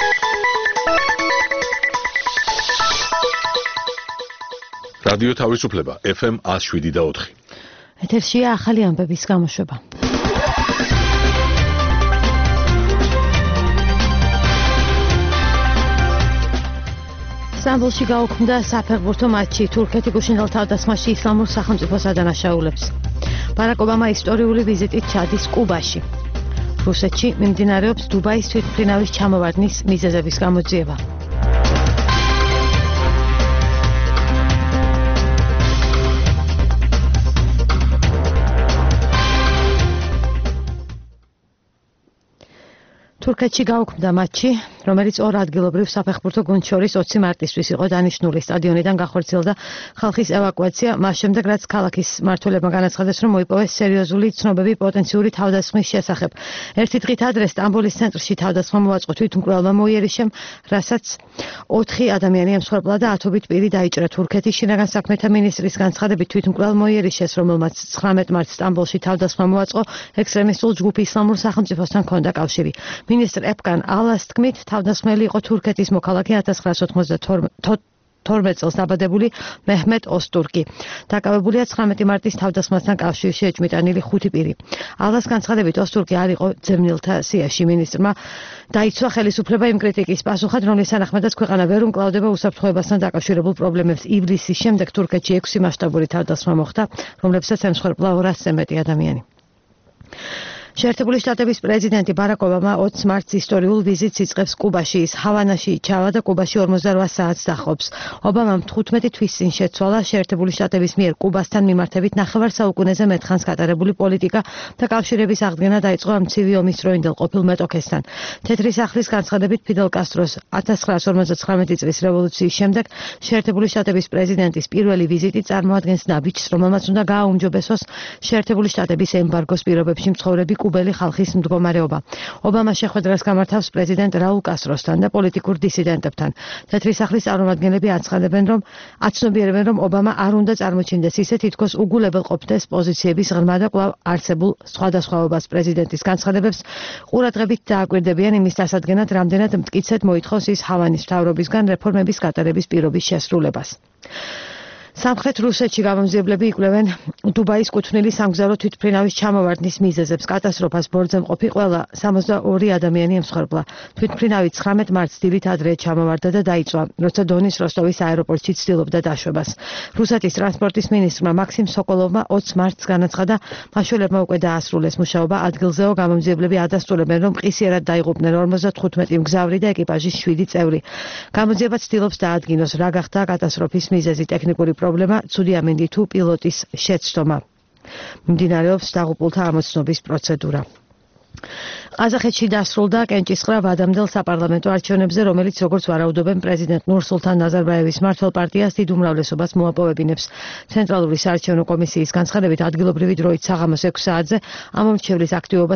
რადიო თავისუფლება FM 107.4. ეთერშია ახალი ამბების გამოშვება. სტამბოლში გაუქმდა საფეხბურთო მატჩი თურქეთი გუშინდელ თავდასხმაში ისლამურ სახელმწიფოს ადანაშაულებს. ბარაკ ობამა ისტორიული ვიზიტით ჩადის კუბაში. რუსეთში მიმდინარეობს დუბაის თვითმფრინავის ჩამოვარდნის მიზეზების გამოძიება. თურქეთში გაუქმდა მატჩი, რომელიც ორ ადგილობრივ საფეხბურთო გუნდს შორის 20 მარტისთვის იყო დანიშნული. სტადიონიდან გახორციელდა ხალხის ევაკუაცია, მას შემდეგ რაც ქალაქის მმართველებმა განაცხადეს, რომ მოიპოვეს სერიოზული ცნობები პოტენციური თავდასხმის შესახებ. ერთი დღით ადრე სტამბოლის ცენტრში თავდასხმა მოაწყო თვითმკვლელმა მოიერიშემ, რასაც 4 ადამიანი ემსხვერპლა და 10-ობით პირი დაიჭრა. თურქეთის შინაგან საქმეთა მინისტრის განცხადებით თვითმკვლელ მოიერიშეს, რომელმაც 19 მარტს სტამბოლში თავდასხმა მოაწყო, ექსტრემისტულ ჯგუფ ისლამურ სახელმწიფოსთან ჰქონდა კავშირი. მინისტრ ეპკან ალას თქმით, თავდასხმელი იყო თურქეთის მოქალაქე 1992 წელს დაბადებული მეჰმედ ოსტურკი. დაკავებულია 19 მარტის თავდასხმასთან კავშირში ეჭვმიტანილი 5 პირი. ალას განცხადებით, ოსტურკი არ იყო ძებნელთა სიაში. მინისტრმა დაიცვა ხელისუფლება იმ κρიტიკის პასუხად, რომლის თანახმადაც ქვეყანა ვერ უმკლავდება უსაფრთხოებასთან დაკავშირებულ პრობლემებს. ივლისის შემდეგ თურქეთში 6 მასშტაბური თავდასხმა მოხდა, რომლებსაც ემსხვერპლა 200-ზე მეტი ადამიანი. შეერთებული შტატების პრეზიდენტი ბარაკ ობამა 20 მარტს ისტორიულ ვიზიტს იწყებს კუბაში. ის ჰავანაში ჩავა და კუბაში 48 საათს დახობს. ობამამ 15 თვის წინ შეცვალა შეერთებული შტატების მიერ კუბასთან მიმართებით ნახევარ საუკუნეზე მეტხანს გატარებული პოლიტიკა და კავშირების აღდგენა დაიწყო ამ ცივი ომის დროინდელ ყოფილ მეტოქესთან. თეთრი სახლის განცხადებით ფიდელ კასტროს 1959 წლის რევოლუციის შემდეგ შეერთებული შტატების პრეზიდენტის პირველი ვიზიტი წარმოადგენს ნაბიჯს, რომელმაც უნდა გააუმჯობესოს შეერთებული შტატების ემბარგოს პირობებში მცხოვრები კუბელი ხალხის მდგომარეობა. ობამა შეხვედრას გამართავს პრეზიდენტ რაულ კასტროსთან და პოლიტიკურ დისიდენტებთან. თეთრი სახლის წარმომადგენლები აცნობიერებენ, რომ ობამა არ უნდა წარმოჩინდეს ისე, თითქოს უგულებელყოფდეს პოზიციების ღრმა და კვლავ არსებულ სხვადასხვაობას. პრეზიდენტის განცხადებებს ყურადღებით დააკვირდებიან იმის დასადგენად, რამდენად მტკიცედ მოითხოვს ის ჰავანის მთავრობისგან რეფორმების გატარების პირობის შესრულებას. სამხრეთ რუსეთში გამომძიებლები იკვლევენ დუბაის კუთვნილი სამგზავრო თვითმფრინავის ჩამოვარდნის მიზეზებს. კატასტროფას ბორცვზე მყოფი ყველა 62 ადამიანი ემსხვერპლა. თვითმფრინავი 19 მარტს დილით ადრე ჩამოვარდა და დაიწვა, როცა დონის როსტოვის აეროპორტში ცდილობდა დაშვებას. რუსეთის ტრანსპორტის მინისტრმა მაქსიმ სოკოლოვმა 20 მარტს განაცხადა, მაშველებმა უკვე დაასრულეს მუშაობა ადგილზეო. გამომძიებლები ადასტურებენ, რომ ყისიერად დაიღუპნენ 55 მგზავრი და ეკიპაჟის 7 წევრი. გამოძიება ცდილობს დაადგინოს, რა გახდა კატასტროფის მიზეზი. ტექნიკური პრობლემა, ცუდი ამინდი თუ პილოტის შეცდომა. მიმდინარეობს დაღუპულთა ამოცნობის პროცედურა. ყაზახეთში დასრულდა კენჭისყრა ვადამდელ საპარლამენტო არჩევნებზე, რომელიც როგორც ვარაუდობენ პრეზიდენტ ნურსულთან ნაზარბაევის მმართველ პარტიას დიდ უმრავლესობას მოაპოვებინებს. ცენტრალური საარჩევნო კომისიის განცხადებით ადგილობრივი დროით საღამოს 6 საათზე ამომრჩევლის აქტივობა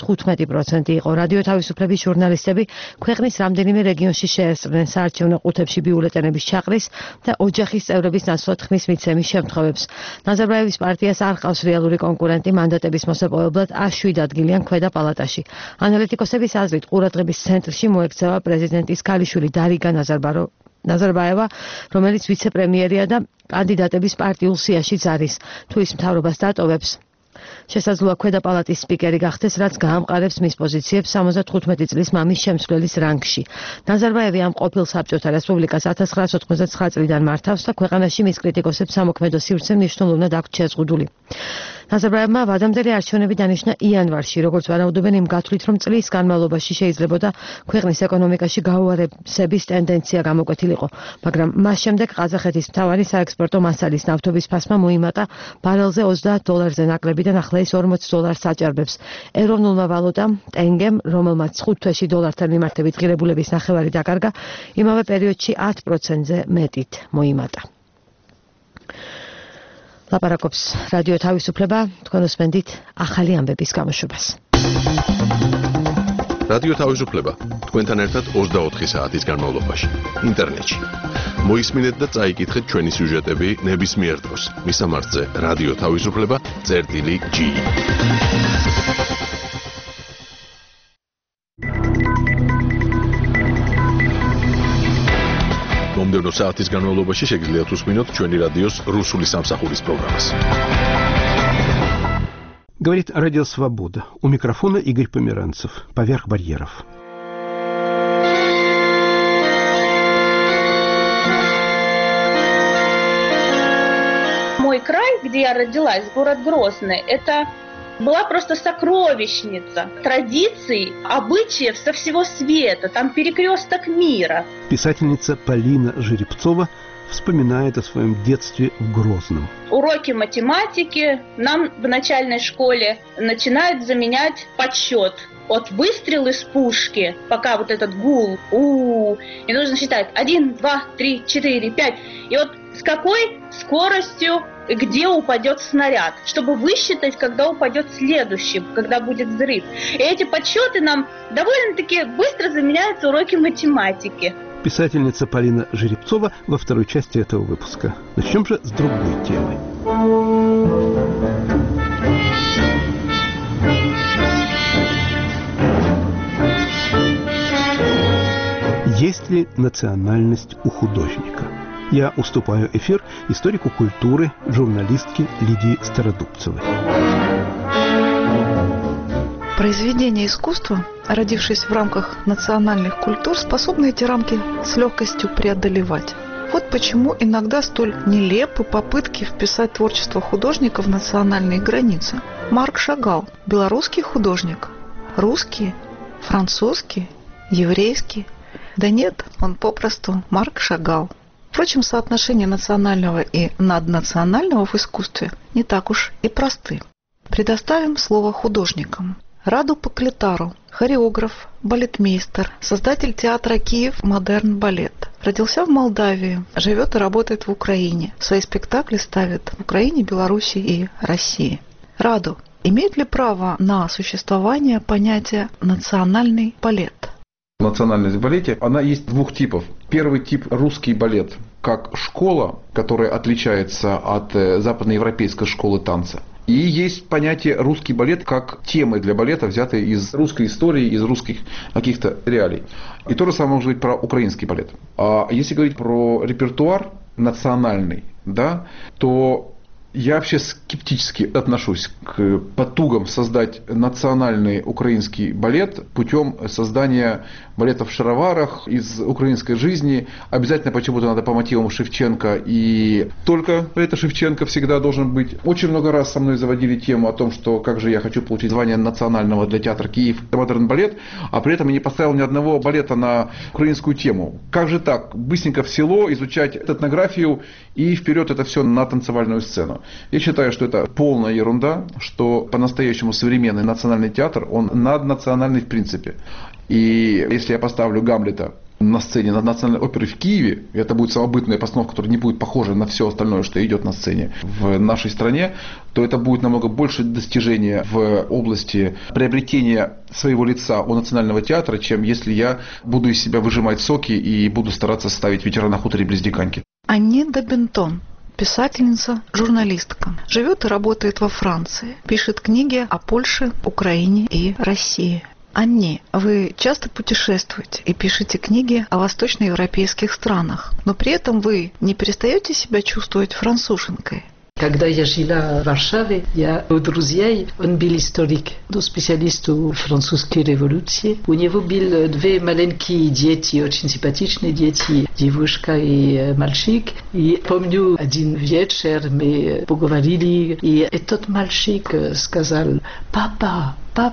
75% იყო. რადიო თავისუფლების ჟურნალისტები ქვეყნის რამდენიმე რეგიონში შეესწრნენ საარჩევნო ყუთებში ბიულეტენების ჩაყრის და ოჯახის წევრების ნაცვლად ხმის მიცემის შემთხვევებს. ნაზარბაევის პარტიას არ ყავს რეალური კონკურენტი მანდატების მოსაპოვებლად 107 ადგილიან ქვედა პალატაში. ანალიტიკოსების აზრით ყურადღების ცენტრში მოექცევა პრეზიდენტის ქალიშვილი დარიგა ნაზარბაევა, რომელიც ვიცე-პრემიერია და კანდიდატების პარტიულ სიაშიც არის. თუ ის მთავრობას დატოვებს, შესაძლოა ქვედა პალატის სპიკერი გახდეს, რაც გაამყარებს მის პოზიციებს 75 წლის მამის შემსვლელის რანგში. ნაზარბაევი ამ ყოფილ საბჭოთა რესპუბლიკას 1999 წლიდან მართავს და ქვეყანაში მის კრიტიკოსებს სამოქმედო სივრცე მნიშვნელოვნად აქვთ შეზღუდული. ნაზარბაევმა ვადამდელი არჩევნები დანიშნა იანვარში, როგორც ვარაუდობენ იმ გათვლით, რომ წლის განმავლობაში შეიძლებოდა ქვეყნის ეკონომიკაში გაუარესების ტენდენცია გამოკვეთილიყო, მაგრამ მას შემდეგ ყაზახეთის მთავარი საექსპორტო მასალის ნავთობის ფასმა მოიმატა ბარელზე $30 ნაკლები და ახლა ის $40 აჭარბებს. ეროვნულმა ვალუტამ ტენგემ, რომელმაც 5 თვეში დოლართან მიმართებით ღირებულების ნახევარი დაკარგა, იმავე პერიოდში 10%-ზე მეტით მოიმატა. ლაპარაკობს რადიო თავისუფლება, თქვენ უსმენთ ახალი ამბების გამოშვებას. რადიო თავისუფლება თქვენთან ერთად 24 საათის განმავლობაში ინტერნეტში. მოისმინეთ და წაიკითხეთ ჩვენი სიუჟეტები ნებისმიერ დროს. მისამართზე რადიო თავისუფლება.g. მომდევნო საათის განმავლობაში შეგიძლიათ უსმინოთ ჩვენი რადიოს რუსული სამსახურის პროგრამას. Говорит Радио Свобода. У микрофона Игорь Померанцев. Поверх барьеров. Мой край, где я родилась, город Грозный, это была просто сокровищница традиций, обычаев со всего света. Там перекресток мира. Писательница Полина Жеребцова вспоминает о своем детстве в Грозном. Уроки математики нам в начальной школе начинают заменять подсчет. От выстрела из пушки, пока вот этот гул, и нужно считать 1, 2, 3, 4, 5. И вот с какой скоростью, где упадет снаряд, чтобы высчитать, когда упадет следующий, когда будет взрыв. И эти подсчеты нам довольно-таки быстро заменяются уроки математики. Писательница Полина Жеребцова во второй части этого выпуска. Начнем же с другой темы. Есть ли национальность у художника? Я уступаю эфир историку культуры, журналистке Лидии Стародубцевой. Произведения искусства, родившись в рамках национальных культур, способны эти рамки с легкостью преодолевать. Вот почему иногда столь нелепы попытки вписать творчество художника в национальные границы. Марк Шагал – белорусский художник. Русский, французский, еврейский. Да нет, он попросту Марк Шагал. Впрочем, соотношение национального и наднационального в искусстве не так уж и просты. Предоставим слово художникам. Раду Поклитару, хореограф, балетмейстер, создатель театра «Киев Модерн Балет». Родился в Молдавии, живет и работает в Украине. Свои спектакли ставит в Украине, Беларуси и России. Раду, имеет ли право на существование понятие «национальный балет»? Национальность в балете, она есть двух типов. Первый тип – русский балет, как школа, которая отличается от западноевропейской школы танца. И есть понятие русский балет как темы для балета, взятые из русской истории, из русских каких-то реалий. И то же самое может быть про украинский балет. А если говорить про репертуар национальный, да, то я вообще скептически отношусь к потугам создать национальный украинский балет путем создания балета в шароварах из украинской жизни. Обязательно почему-то надо по мотивам Шевченко, и только это Шевченко всегда должен быть. Очень много раз со мной заводили тему о том, что как же я хочу получить звание национального для театра «Киев Модерн Балет», а при этом я не поставил ни одного балета на украинскую тему. Как же так? Быстренько в село изучать этнографию и вперед это все на танцевальную сцену. Я считаю, что это полная ерунда, что по-настоящему современный национальный театр, он наднациональный в принципе. И если я поставлю Гамлета на сцене над национальной оперой в Киеве, и это будет самобытная постановка, которая не будет похожа на все остальное, что идет на сцене в нашей стране, то это будет намного больше достижения в области приобретения своего лица у национального театра, чем если я буду из себя выжимать соки и буду стараться ставить «Ветера на хуторе близ Диканьки». Аннида Бентон. Писательница, журналистка. Живет и работает во Франции. Пишет книги о Польше, Украине и России. Анни, вы часто путешествуете и пишете книги о восточноевропейских странах, но при этом вы не перестаете себя чувствовать француженкой. Когда я жила в Варшаве, я у друзей, он был историк, специалист в французской революции. У него были две маленькие дети, очень симпатичные дети, девушка и мальчик. И помню, один вечер мы поговорили, и этот мальчик сказал: «Папа,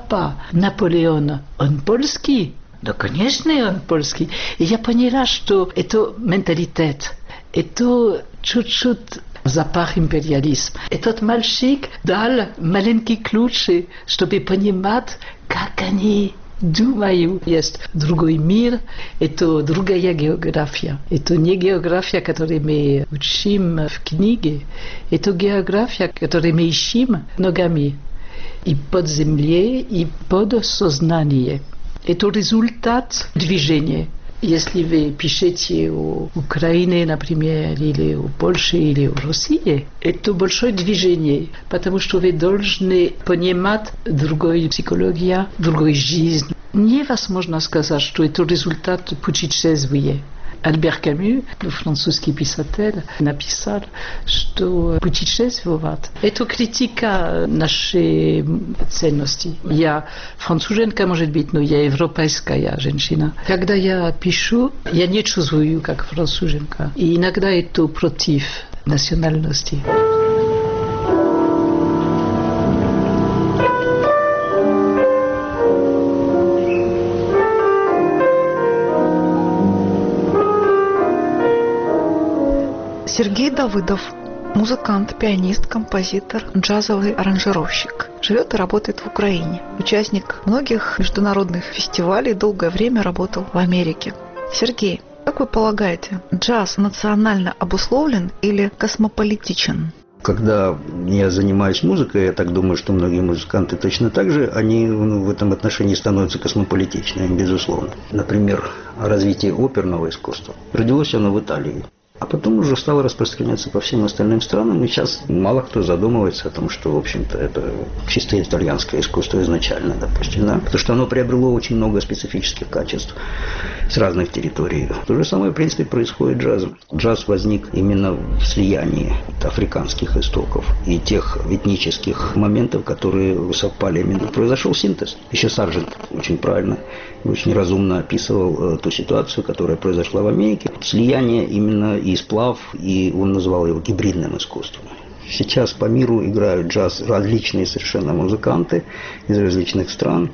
Наполеон, он польский?» Да, конечно, он польский. И я поняла, что это менталитет, это чуть-чуть запах империализма. Этот мальчик дал маленькие ключи, чтобы понимать, как они думают. Есть другой мир, это другая география. Это не география, которую мы учим в книге, это география, которую мы ищем ногами. И под землей, и под сознание. Это результат движения. Если вы пишете о Украине, например, или о Польше, или о России, это большое движение, потому что вы должны понимать другую психологию, другую жизнь. Невозможно сказать, что это результат путешествия. Альбер Камю, французский писатель, написал, что путешествовать – это критика нашей ценности. Я француженка, может быть, но я европейская женщина. Когда я пишу, я не чувствую как француженка. И иногда это против национальности. Сергей Давыдов, музыкант, пианист, композитор, джазовый аранжировщик. Живет и работает в Украине. Участник многих международных фестивалей, долгое время работал в Америке. Сергей, как вы полагаете, джаз национально обусловлен или космополитичен? Когда я занимаюсь музыкой, я так думаю, что многие музыканты точно так же, они в этом отношении становятся космополитичными, безусловно. Например, развитие оперного искусства. Родилось оно в Италии. А потом уже стало распространяться по всем остальным странам, и сейчас мало кто задумывается о том, что, в общем-то, это чисто итальянское искусство изначально, допустим, да? Потому что оно приобрело очень много специфических качеств с разных территорий. То же самое, в принципе, происходит с джазом. Джаз возник именно в слиянии африканских истоков и тех этнических моментов, которые совпали именно. Произошел синтез. Еще Сарджент очень правильно, очень разумно описывал ту ситуацию, которая произошла в Америке. Слияние именно и сплав, и он назвал его гибридным искусством. Сейчас по миру играют джаз различные совершенно музыканты из различных стран,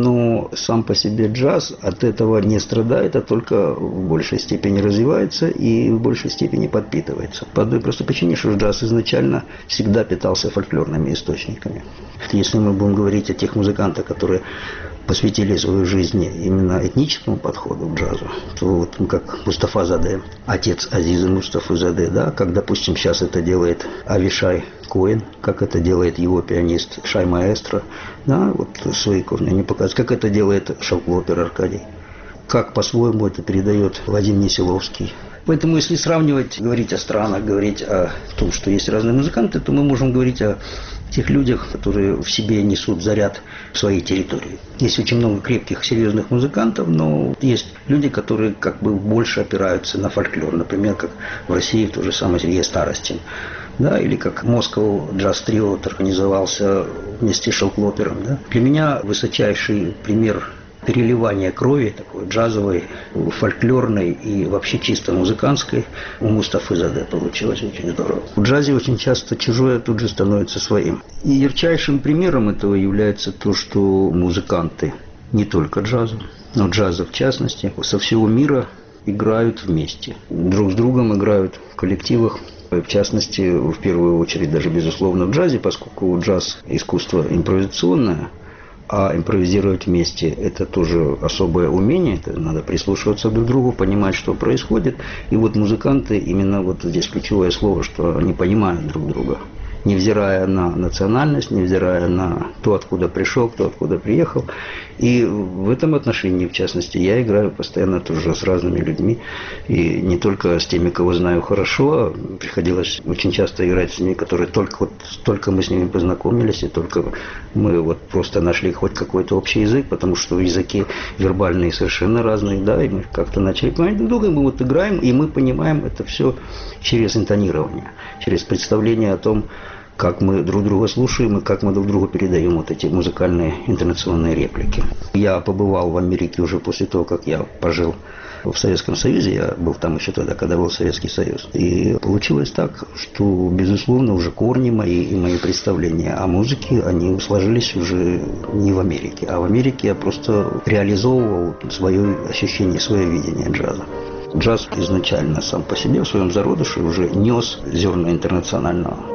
но сам по себе джаз от этого не страдает, а только в большей степени развивается и в большей степени подпитывается. По одной простой причине, что джаз изначально всегда питался фольклорными источниками. Если мы будем говорить о тех музыкантах, которые посвятили свою жизнь именно этническому подходу к джазу, то вот как Мустафа Заде, отец Азиза Мустафы Заде, да, как, допустим, сейчас это делает Авишай Коэн, как это делает его пианист Шай Маэстро, да, вот свои корни они показывают, как это делает Шалклопер Аркадий, как по-своему это передает Вадим Несиловский. Поэтому, если сравнивать, говорить о странах, говорить о том, что есть разные музыканты, то мы можем говорить о тех людях, которые в себе несут заряд в своей территории. Есть очень много крепких, серьезных музыкантов, но есть люди, которые как бы больше опираются на фольклор. Например, как в России то же самое Сергей Старостин. Да, или как Москва джаз-трио организовался вместе с Шалклопером. Да. Для меня высочайший пример переливания крови, такой джазовой, фольклорной и вообще чисто музыкантской, у Мустафы Заде получилось очень здорово. В джазе очень часто чужое тут же становится своим. И ярчайшим примером этого является то, что музыканты не только джаза, но джаза в частности, со всего мира играют вместе. Друг с другом играют в коллективах. В частности, в первую очередь, даже безусловно в джазе, поскольку джаз – искусство импровизационное, а импровизировать вместе – это тоже особое умение, это надо прислушиваться друг к другу, понимать, что происходит. И вот музыканты, именно вот здесь ключевое слово, что они понимают друг друга. Невзирая на национальность, невзирая на то, откуда пришел, кто откуда приехал. И в этом отношении, в частности, я играю постоянно тоже с разными людьми. И не только с теми, кого знаю хорошо, приходилось очень часто играть с ними, которые только мы с ними познакомились, и только мы вот просто нашли хоть какой-то общий язык, потому что языки вербальные совершенно разные, да, и мы как-то начали понимать друг друга, и мы вот играем, и мы понимаем это все через интонирование, через представление о том, как мы друг друга слушаем и как мы друг другу передаем вот эти музыкальные интонационные реплики. Я побывал в Америке уже после того, как я пожил в Советском Союзе. Я был там еще тогда, когда был Советский Союз. И получилось так, что, безусловно, уже корни мои и мои представления о музыке, они сложились уже не в Америке. А в Америке я просто реализовывал свое ощущение, свое видение джаза. Джаз изначально сам по себе в своем зародыше уже нес зерна интернационального.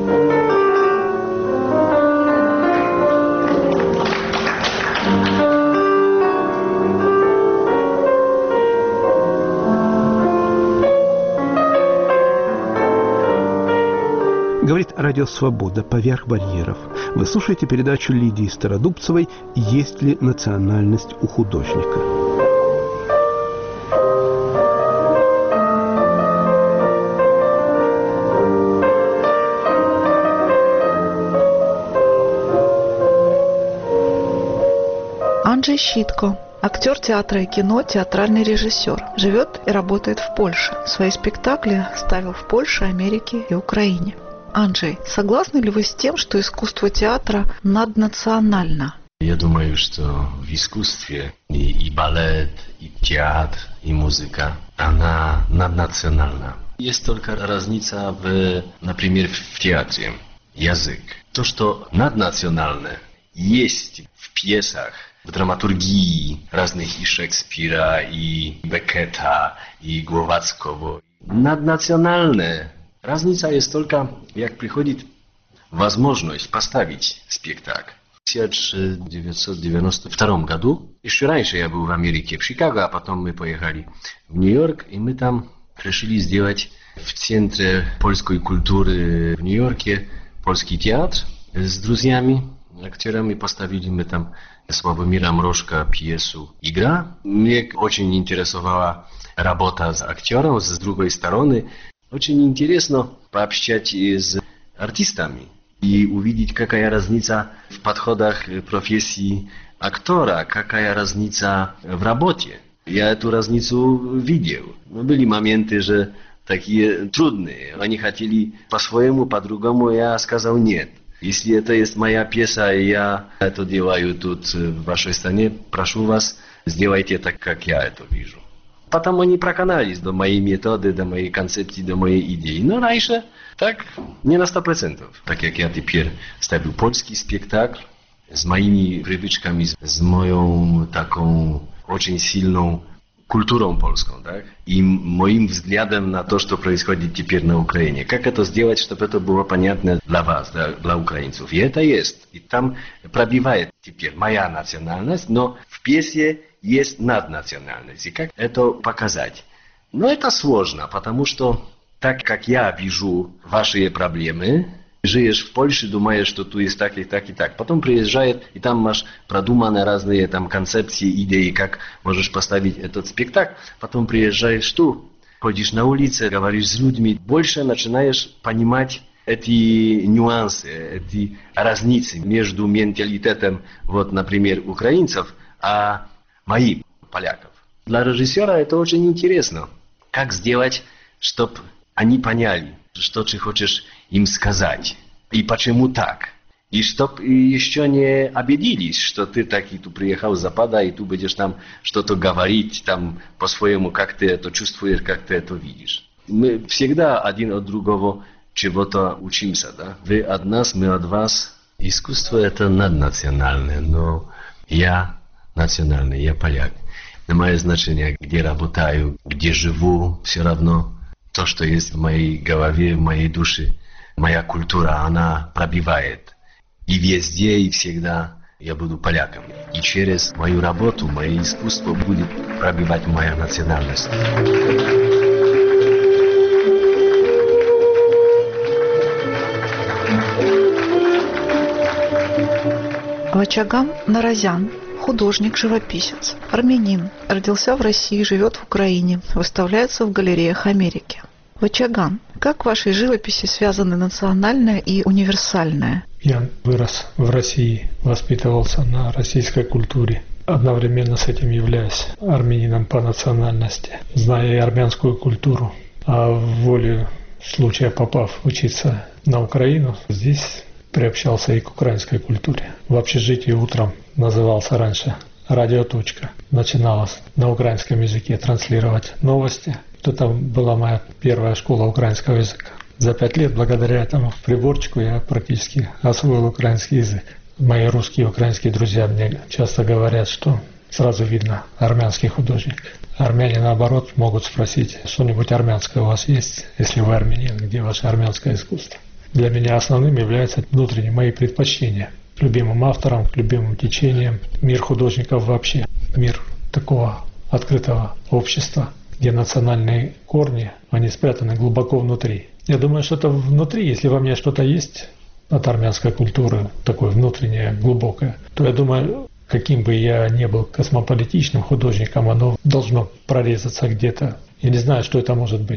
Говорит радио «Свобода» поверх барьеров. Вы слушаете передачу Лидии Стародубцевой «Есть ли национальность у художника?». Анджей Щитко, Актер театра и кино, театральный режиссер. Живет и работает в Польше. Свои спектакли ставил в Польше, Америке и Украине. Анджей, согласны ли вы с тем, что искусство театра наднационально? Я думаю, что в искусстве и балет, и театр, и музыка, она наднациональна. Есть только разница, например, в театре. Язык. То, что наднациональное, есть в пьесах, в драматургии разных и Шекспира, и Беккета, и Гловацкого. Наднациональное. Разница есть только, как приходит возможность поставить спектакль. В 1992 году, еще раньше я был в Америке, в Чикаго, а потом мы поехали в Нью-Йорк, и мы там решили сделать в Центре польской культуры в Нью-Йорке польский театр с друзьями, актерами. Поставили мы там Славомира Мрошка пьесу «Игра». Мне очень интересовала работа с актером, с другой стороны. Очень интересно пообщаться с артистами и увидеть, какая разница в подходах профессии актера, какая разница в работе. Я эту разницу видел. Были моменты же такие трудные. Они хотели по-своему, по-другому. Я сказал нет. Если это есть моя пьеса, и я это делаю тут в вашей стране, прошу вас, сделайте так, как я это вижу. Потом они проканались до моей методы, до моей концепции, до моей идеи. Но раньше так не на 100%. Так как я теперь ставлю польский спектакль с моими привычками, с моей такой очень сильной культурой польской, так? И моим взглядом на то, что происходит теперь на Украине. Как это сделать, чтобы это было понятно для вас, для украинцев. И это есть. И там пробивает теперь моя национальность, но в пьесе есть наднациональность. И как это показать? Но это сложно, потому что так как я вижу ваши проблемы, живешь в Польше, думаешь, что тут есть так и так и так. Потом приезжает, и там можешь продуманы разные там концепции, идеи, как можешь поставить этот спектакль. Потом приезжаешь тут, ходишь на улице, говоришь с людьми, больше начинаешь понимать эти нюансы, эти разницы между менталитетом, вот, например, украинцев, а моим, поляков. Для режиссера это очень интересно. Как сделать, чтобы они поняли, что ты хочешь им сказать, и почему так. И чтоб еще не обиделись, что ты так и тут приехал с Запада, и ты будешь там что-то говорить там по-своему, как ты это чувствуешь, как ты это видишь. Мы всегда один от другого чего-то учимся, да? Вы от нас, мы от вас. Искусство это наднациональное, но я национальный, я поляк. Не имеет значения, где работаю, где живу, все равно то, что есть в моей голове, в моей душе, моя культура, она пробивает. И везде, и всегда я буду поляком. И через мою работу, мое искусство будет пробивать моя национальность. Вачаган Наразян. Художник-живописец, армянин, родился в России, живет в Украине, выставляется в галереях Америки. Вачаган, как в вашей живописи связаны национальное и универсальное? Я вырос в России, воспитывался на российской культуре. Одновременно с этим являюсь армянином по национальности, зная и армянскую культуру. А волею случая, попав учиться на Украину, здесь приобщался и к украинской культуре. В общежитии утром назывался раньше «Радиоточка». Начиналось на украинском языке транслировать новости. Это была моя первая школа украинского языка. За 5 лет, благодаря этому приборчику, я практически освоил украинский язык. Мои русские и украинские друзья мне часто говорят, что сразу видно армянский художник. Армяне, наоборот, могут спросить, что-нибудь армянское у вас есть? Если вы армянин, где ваше армянское искусство? Для меня основным являются внутренние мои предпочтения к любимым авторам, к любимым течениям, мир художников вообще, мир такого открытого общества, где национальные корни, они спрятаны глубоко внутри. Я думаю, что это внутри, если во мне что-то есть от армянской культуры, такое внутреннее, глубокое, то я думаю, каким бы я ни был космополитичным художником, оно должно прорезаться где-то. Я не знаю, что это может быть.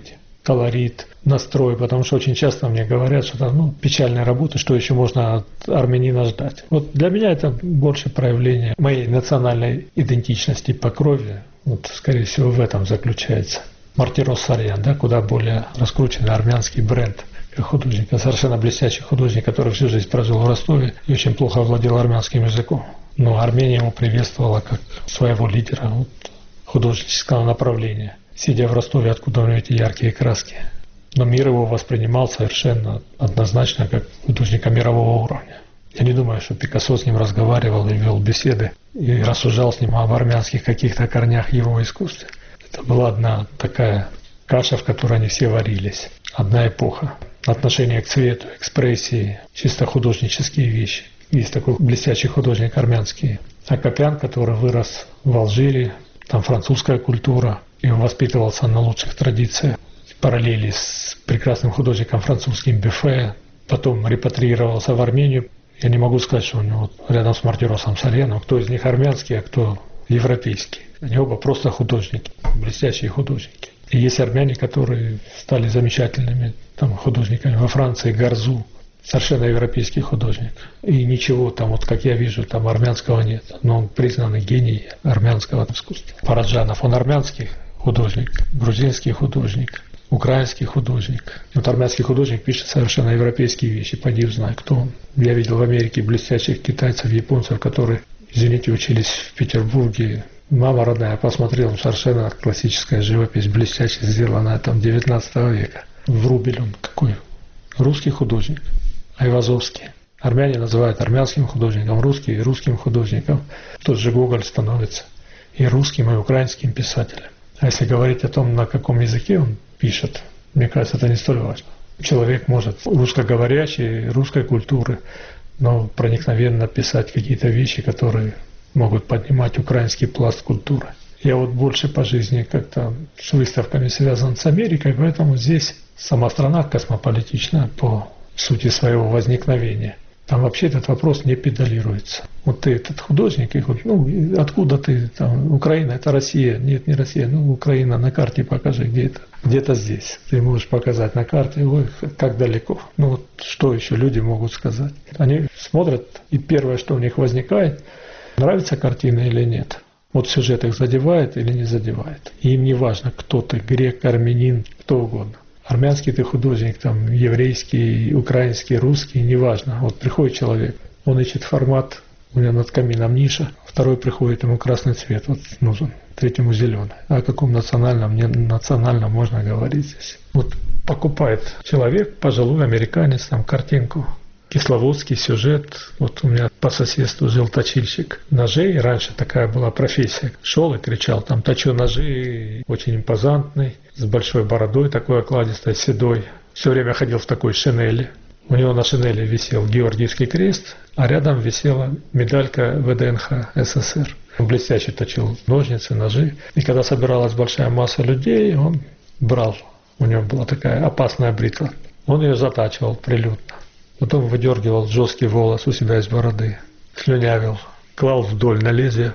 колорит, настрой, потому что очень часто мне говорят, что там печальная работа, что еще можно от армянина ждать. Вот для меня это больше проявление моей национальной идентичности по крови. Вот, скорее всего, в этом заключается. Мартирос Сарьян, да, куда более раскрученный армянский бренд художника, совершенно блестящий художник, который всю жизнь прожил в Ростове и очень плохо владел армянским языком. Но Армения его приветствовала как своего лидера художественского направления, сидя в Ростове, откуда у него эти яркие краски. Но мир его воспринимал совершенно однозначно как художника мирового уровня. Я не думаю, что Пикассо с ним разговаривал и вел беседы и рассуждал с ним об армянских каких-то корнях его искусства. Это была одна такая каша, в которой они все варились. Одна эпоха. Отношение к цвету, экспрессии, чисто художнические вещи. Есть такой блестящий художник армянский Акопян, который вырос в Алжире, там французская культура, и он воспитывался на лучших традициях. Параллели с прекрасным художником французским Бефе, потом репатриировался в Армению. Я не могу сказать, что у него рядом с Мартиросом Сарьяном, кто из них армянский, а кто европейский. Они оба просто художники, блестящие художники. И есть армяне, которые стали замечательными художниками. Во Франции Гарзу, совершенно европейский художник. И ничего там, вот как я вижу, там армянского нет. Но он признанный гений армянского искусства. Параджанов, он армянский художник, грузинский художник, украинский художник. Вот армянский художник пишет совершенно европейские вещи. Поди узнай, кто он. Я видел в Америке блестящих китайцев, японцев, которые, извините, учились в Петербурге. Мама родная, посмотрел, совершенно классическая живопись, блестяще сделанная там 19 века. Врубель он какой? Русский художник. Айвазовский. Армяне называют армянским художником, русские русским художником. Тот же Гоголь становится и русским, и украинским писателем. А если говорить о том, на каком языке он пишет, мне кажется, это не столь важно. Человек может русскоговорящий, русской культуры, но проникновенно писать какие-то вещи, которые могут поднимать украинский пласт культуры. Я вот больше по жизни как-то с выставками связан с Америкой, поэтому здесь сама страна космополитична по сути своего возникновения. Там вообще этот вопрос не педалируется. Вот ты этот художник, и откуда ты, там, Украина, это Россия, нет, не Россия, Украина, на карте покажи, где это, где-то здесь. Ты можешь показать на карте, ой, как далеко. Что еще люди могут сказать? Они смотрят, и первое, что у них возникает, нравится картина или нет. Вот сюжет их задевает или не задевает. И им не важно, кто ты, грек, армянин, кто угодно. Армянский ты художник, там, еврейский, украинский, русский, неважно. Вот приходит человек, он ищет формат, у него над камином ниша, второй приходит, ему красный цвет вот нужен, третьему зеленый. О каком национальном, не национальном можно говорить здесь. Вот покупает человек, пожилой американец, там, картинку, кисловодский сюжет. Вот у меня по соседству жил точильщик ножей. Раньше такая была профессия. Шел и кричал, там, точу ножи, очень импозантный, с большой бородой, такой окладистой, седой. Все время ходил в такой шинели. У него на шинели висел Георгиевский крест, а рядом висела медалька ВДНХ СССР. Он блестяще точил ножницы, ножи. И когда собиралась большая масса людей, он брал. У него была такая опасная бритва. Он ее затачивал прилюдно. Потом выдергивал жесткий волос у себя из бороды, слюнявил, клал вдоль на лезвие,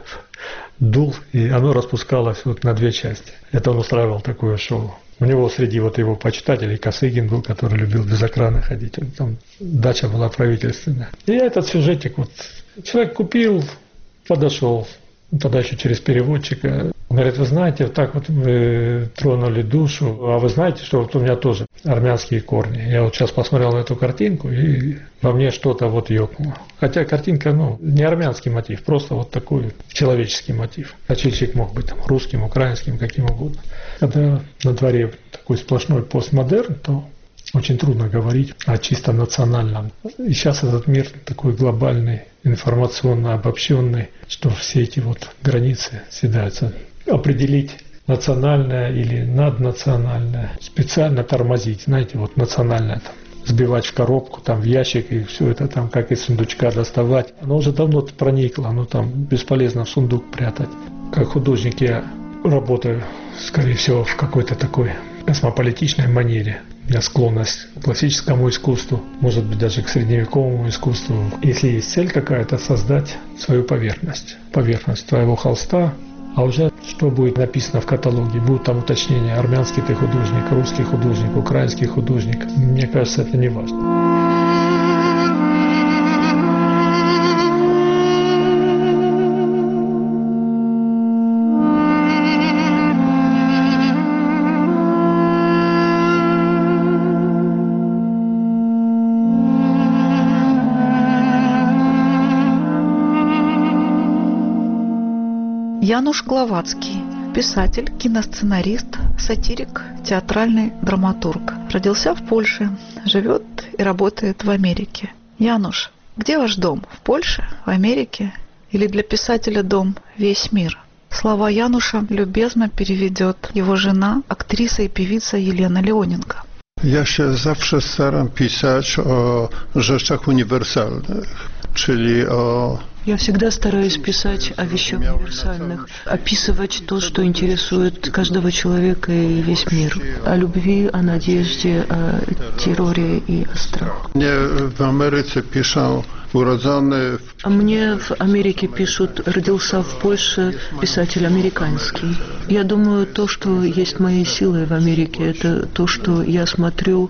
дул, и оно распускалось вот на две части. Это он устраивал такое шоу. У него среди вот его почитателей Косыгин был, который любил без экрана ходить. Там дача была правительственная. И я этот сюжетик вот человек купил, подошел, тогда еще через переводчика. Он говорит, вы знаете, вот так вот вы тронули душу, а вы знаете, что вот у меня тоже армянские корни. Я вот сейчас посмотрел на эту картинку, и во мне что-то вот ёкнуло. Хотя картинка, не армянский мотив, просто вот такой человеческий мотив. Точильщик мог быть там русским, украинским, каким угодно. Когда на дворе такой сплошной постмодерн, то очень трудно говорить о чисто национальном. И сейчас этот мир такой глобальный, информационно обобщенный, что все эти вот границы съедаются. Определить национальное или наднациональное, специально тормозить, знаете, вот национальное там, сбивать в коробку, там в ящик и все это там как из сундучка доставать. Оно уже давно проникло, оно там бесполезно в сундук прятать. Как художник я работаю, скорее всего, в какой-то такой космополитичной манере. У меня склонность к классическому искусству, может быть, даже к средневековому искусству. Если есть цель какая-то, создать свою поверхность. Поверхность твоего холста, а уже что будет написано в каталоге. Будут там уточнения: армянский ты художник, русский художник, украинский художник. Мне кажется, это не важно. Януш Гловацкий. Писатель, киносценарист, сатирик, театральный драматург. Родился в Польше, живет и работает в Америке. Януш, где ваш дом? В Польше? В Америке? Или для писателя дом весь мир? Слова Януша любезно переведет его жена, актриса и певица Елена Леоненко. Ja się zawsze staram pisać o rzeczach uniwersalnych, czyli o... Я всегда стараюсь писать о вещах универсальных, описывать то, что интересует каждого человека и весь мир. О любви, о надежде, о терроре и о страхе. Мне в Америке пишут уроdzony... А мне в Америке пишут: родился в Польше писатель американский. Я думаю, то, что есть моей силой в Америке, это то, что я смотрю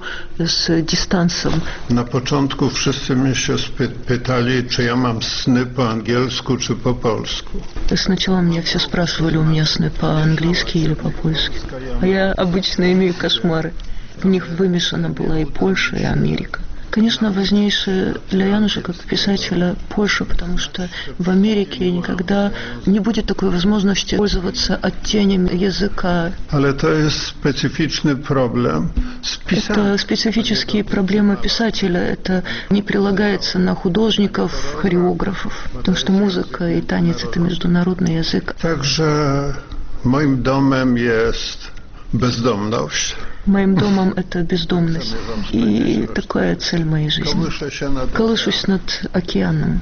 с дистанцем. Na początku wszyscy mnie się pytali, czy ja mam sny po angielsku, czy po polsku. Сначала меня все спрашивали, у меня сны по-английски или по-польски. А я обычно имею кошмары. В них вымешана была и Польша, и Америка. Конечно, важнейшее для Януша как писателя Польша, потому что в Америке никогда не будет такой возможности пользоваться оттенем языка. Ale to jest specyficzny problem. Это специфические проблемы писателя. Это не прилагается на художников, хореографов, потому что музыка и танец — это международный язык. Także moim domem jest bezdomność. Моим домом это бездомность. И такая цель моей жизни. Колышусь над океаном.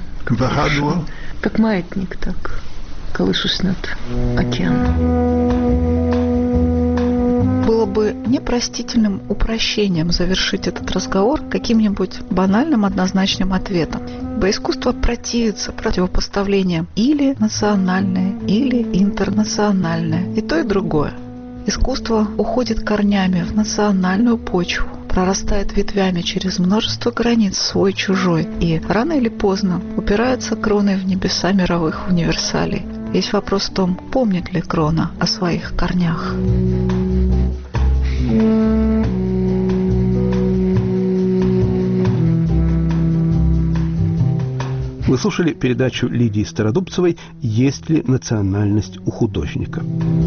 Как маятник, так колышусь над океаном. Было бы непростительным упрощением завершить этот разговор каким-нибудь банальным однозначным ответом. Ибо искусство противится противопоставлениям или национальное, или интернациональное. И то, и другое. Искусство уходит корнями в национальную почву, прорастает ветвями через множество границ свой-чужой и рано или поздно упирается кроной в небеса мировых универсалей. Весь вопрос в том, помнит ли крона о своих корнях. Вы слушали передачу Лидии Стародубцевой «Есть ли национальность у художника?».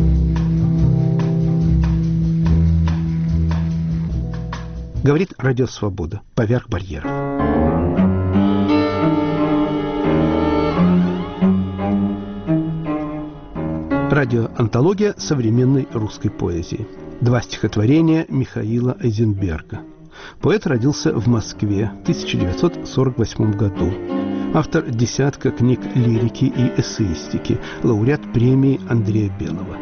Говорит Радио Свобода. Поверх барьеров. Радиоантология современной русской поэзии. 2 стихотворения Михаила Эйзенберга. Поэт родился в Москве в 1948 году. Автор десятка книг лирики и эссеистики. Лауреат премии Андрея Белого.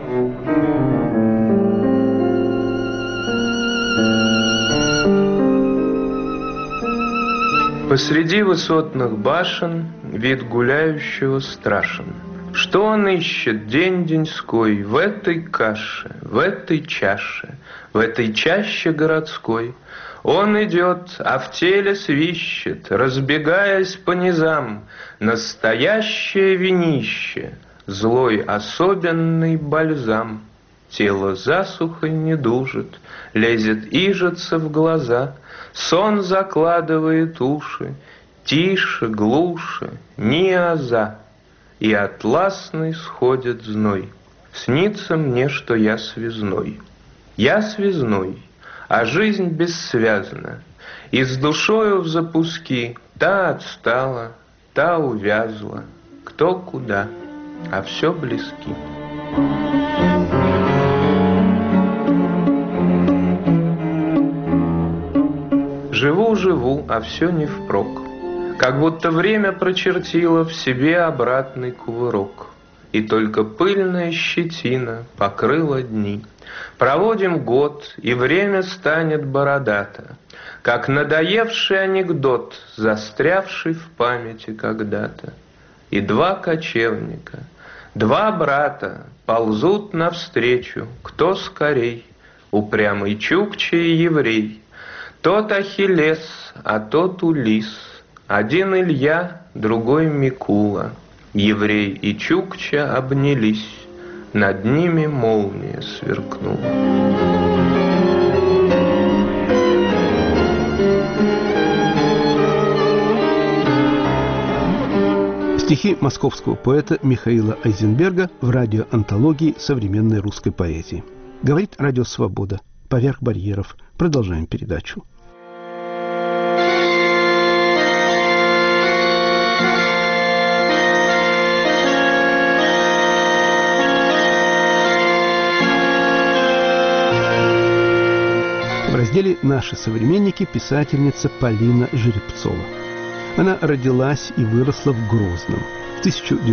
Посреди высотных башен вид гуляющего страшен. Что он ищет день-деньской в этой каше, в этой чаше, в этой чаще городской? Он идет, а в теле свищет, разбегаясь по низам, настоящее винище, злой особенный бальзам. Тело засухой не дужит, лезет ижица в глаза, сон закладывает уши, тише, глуше, ни аза, и атласный сходит зной. Снится мне, что я связной. Я связной, а жизнь бессвязна, и с душою в запуски та отстала, та увязла, кто куда, а все близки. Живу, а все не впрок. Как будто время прочертило в себе обратный кувырок. И только пыльная щетина покрыла дни. Проводим год, и время станет бородато, как надоевший анекдот, застрявший в памяти когда-то. И 2 кочевника Два брата ползут навстречу, кто скорей, упрямый чукча и еврей. Тот Ахиллес, а тот Улис, один Илья, другой Микула. Еврей и чукча обнялись, над ними молния сверкнула. Стихи московского поэта Михаила Айзенберга в радиоантологии современной русской поэзии. Говорит Радио Свобода. Поверх барьеров. Продолжаем передачу. В разделе «Наши современники» писательница Полина Жеребцова. Она родилась и выросла в Грозном. В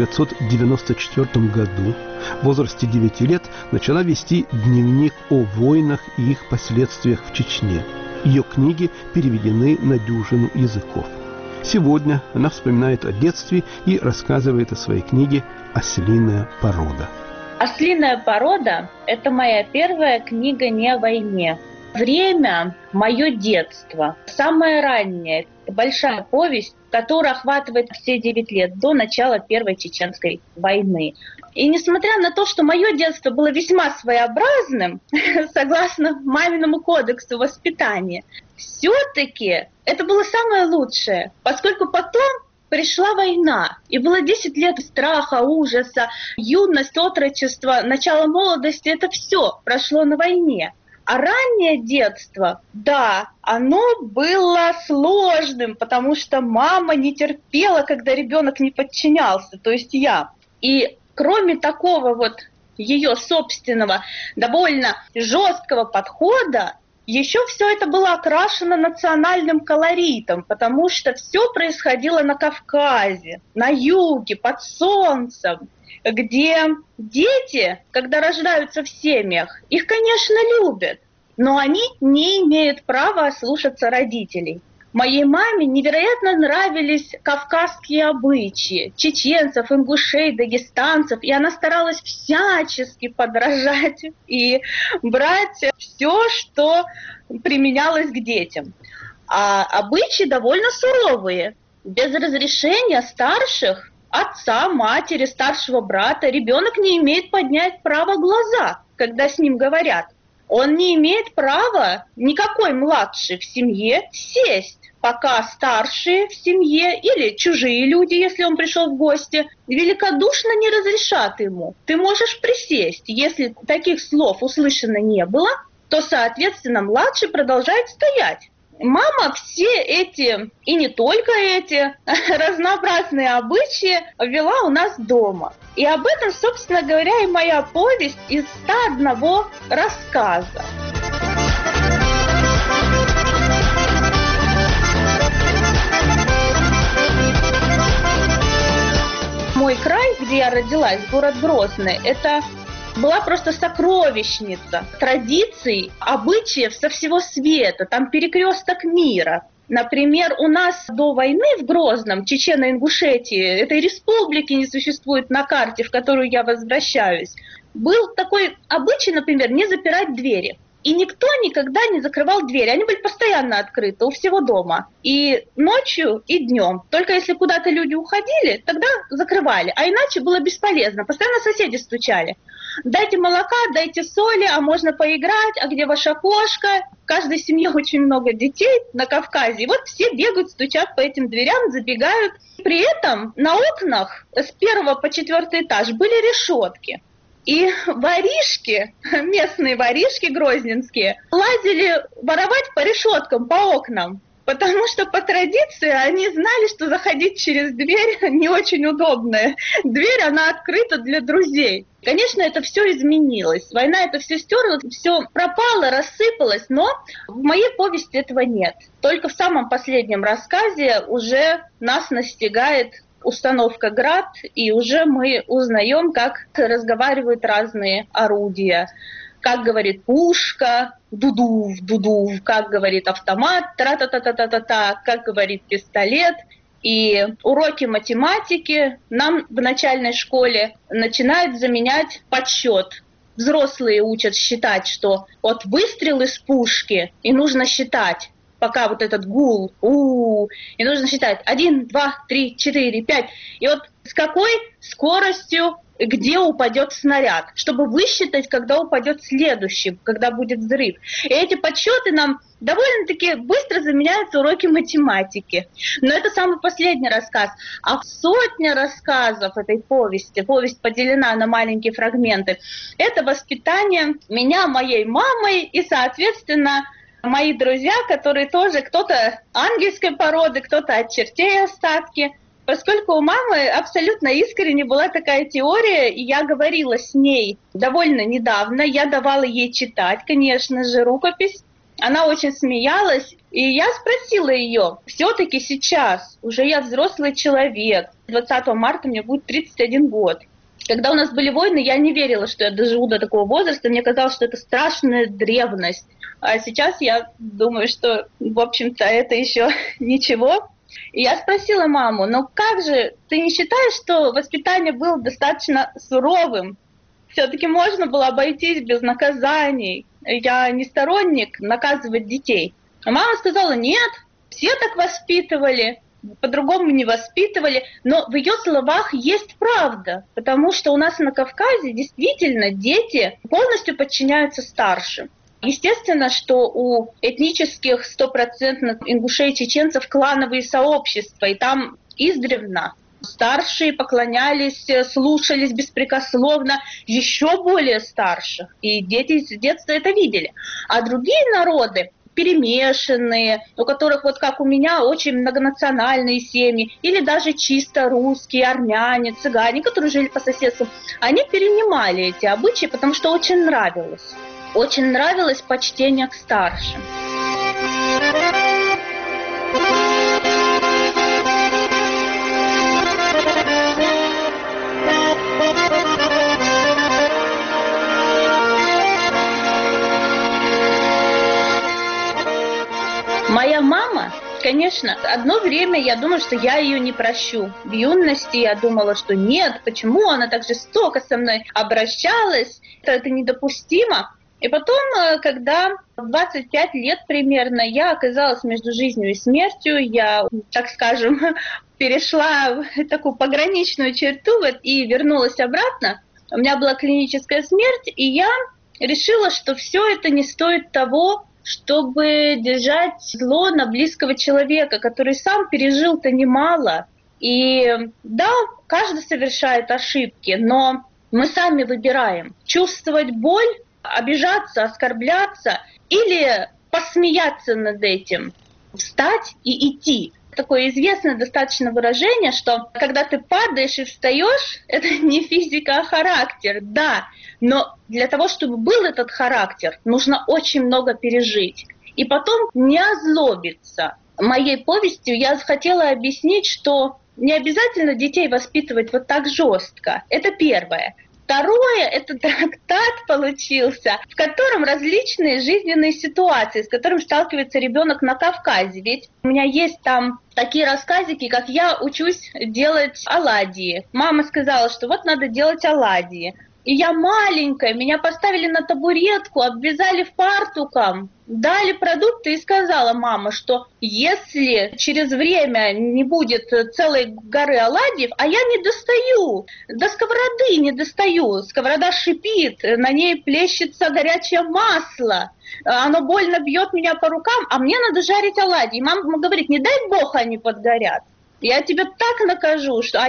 1994 году в возрасте 9 лет начала вести дневник о войнах и их последствиях в Чечне. Ее книги переведены на дюжину языков. Сегодня она вспоминает о детстве и рассказывает о своей книге «Ослиная порода». «Ослиная порода» – это моя первая книга не о войне. Время – мое детство. Самое раннее – большая повесть, которая охватывает все 9 лет до начала Первой Чеченской войны. И несмотря на то, что мое детство было весьма своеобразным, согласно маминому кодексу воспитания, все-таки это было самое лучшее, поскольку потом пришла война, и было 10 лет страха, ужаса, юность, отрочество, начало молодости – это все прошло на войне. А раннее детство, да, оно было сложным, потому что мама не терпела, когда ребенок не подчинялся, то есть я. И кроме такого вот ее собственного, довольно жесткого подхода, еще все это было окрашено национальным колоритом, потому что все происходило на Кавказе, на юге, под солнцем, где дети, когда рождаются в семьях, их, конечно, любят, но они не имеют права слушаться родителей. Моей маме невероятно нравились кавказские обычаи, чеченцев, ингушей, дагестанцев, и она старалась всячески подражать и брать все, что применялось к детям. А обычаи довольно суровые. Без разрешения старших, отца, матери, старшего брата, ребенок не имеет поднять право глаза, когда с ним говорят. Он не имеет права, никакой младший в семье, сесть, пока старшие в семье или чужие люди, если он пришел в гости, великодушно не разрешат ему. Ты можешь присесть. Если таких слов услышано не было, то, соответственно, младший продолжает стоять. Мама все эти, и не только эти, разнообразные обычаи ввела у нас дома. И об этом, собственно говоря, и моя повесть из 101 рассказа. Мой край, где я родилась, город Грозный, это была просто сокровищница традиций, обычаев со всего света, там перекресток мира. Например, у нас до войны в Грозном, Чечено-Ингушетии, этой республики не существует на карте, в которую я возвращаюсь, был такой обычай, например, не запирать двери. И никто никогда не закрывал двери. Они были постоянно открыты у всего дома. И ночью, и днем. Только если куда-то люди уходили, тогда закрывали. А иначе было бесполезно. Постоянно соседи стучали. Дайте молока, дайте соли, а можно поиграть, а где ваша кошка? В каждой семье очень много детей на Кавказе. И вот все бегают, стучат по этим дверям, забегают. При этом на окнах с 1 по 4 этаж были решетки. И воришки, местные воришки грозненские, лазили воровать по решеткам, по окнам. Потому что по традиции они знали, что заходить через дверь не очень удобно. Дверь, она открыта для друзей. Конечно, это все изменилось. Война это все стерла, все пропало, рассыпалось, но в моей повести этого нет. Только в самом последнем рассказе уже нас настигает установка «Град», и уже мы узнаем, как разговаривают разные орудия. Как говорит пушка, дудув, дудув, как говорит автомат, тра-та-та-та-та-та, как говорит пистолет. И уроки математики нам в начальной школе начинают заменять подсчет. Взрослые учат считать, что вот выстрел из пушки, и нужно считать, пока вот этот гул, и нужно считать 1, 2, 3, 4, 5. И вот с какой скоростью где упадет снаряд, чтобы высчитать, когда упадет следующий, когда будет взрыв. И эти подсчеты нам довольно-таки быстро заменяются уроки математики. Но это самый последний рассказ. А сотня рассказов этой повести, повесть поделена на маленькие фрагменты, это воспитание меня, моей мамой и, соответственно, мои друзья, которые тоже кто-то ангельской породы, кто-то от чертей остатки. Поскольку у мамы абсолютно искренне была такая теория, и я говорила с ней довольно недавно, я давала ей читать, конечно же, рукопись. Она очень смеялась, и я спросила ее, все-таки сейчас, уже я взрослый человек, 20 марта мне будет 31 год. Когда у нас были войны, я не верила, что я доживу до такого возраста, мне казалось, что это страшная древность. А сейчас я думаю, что, в общем-то, это еще ничего. И я спросила маму, ну как же, ты не считаешь, что воспитание было достаточно суровым? Все-таки можно было обойтись без наказаний. Я не сторонник наказывать детей. А мама сказала, нет, все так воспитывали, по-другому не воспитывали. Но в ее словах есть правда, потому что у нас на Кавказе действительно дети полностью подчиняются старшим. Естественно, что у этнических 100% ингушей и чеченцев клановые сообщества, и там издревле старшие поклонялись, слушались беспрекословно еще более старших, и дети с детства это видели. А другие народы, перемешанные, у которых, вот как у меня, очень многонациональные семьи, или даже чисто русские, армяне, цыгане, которые жили по соседству, они перенимали эти обычаи, потому что очень нравилось. Очень нравилось почтение к старшим. Моя мама, конечно, одно время я думала, что я ее не прощу. В юности я думала, что нет, почему она так жестоко со мной обращалась, это недопустимо. И потом, когда в 25 лет примерно я оказалась между жизнью и смертью, я, так скажем, перешла такую пограничную черту и вернулась обратно. У меня была клиническая смерть, и я решила, что все это не стоит того, чтобы держать зло на близкого человека, который сам пережил-то немало. И да, каждый совершает ошибки, но мы сами выбираем чувствовать боль, обижаться, оскорбляться или посмеяться над этим, встать и идти. Такое известное достаточно выражение, что когда ты падаешь и встаешь, это не физика, а характер, да, но для того, чтобы был этот характер, нужно очень много пережить. И потом не озлобиться. Моей повестью я хотела объяснить, что не обязательно детей воспитывать вот так жестко. Это первое. Второе, это трактат получился, в котором различные жизненные ситуации, с которыми сталкивается ребенок на Кавказе. Ведь у меня есть там такие рассказики, как я учусь делать оладьи. Мама сказала, что вот надо делать оладьи. И я маленькая, меня поставили на табуретку, обвязали фартуком, дали продукты и сказала мама, что если через время не будет целой горы оладьев, а я не достаю, до сковороды не достаю, сковорода шипит, на ней плещется горячее масло, оно больно бьет меня по рукам, а мне надо жарить оладьи. И мама говорит, не дай бог они подгорят. Я тебя так накажу, что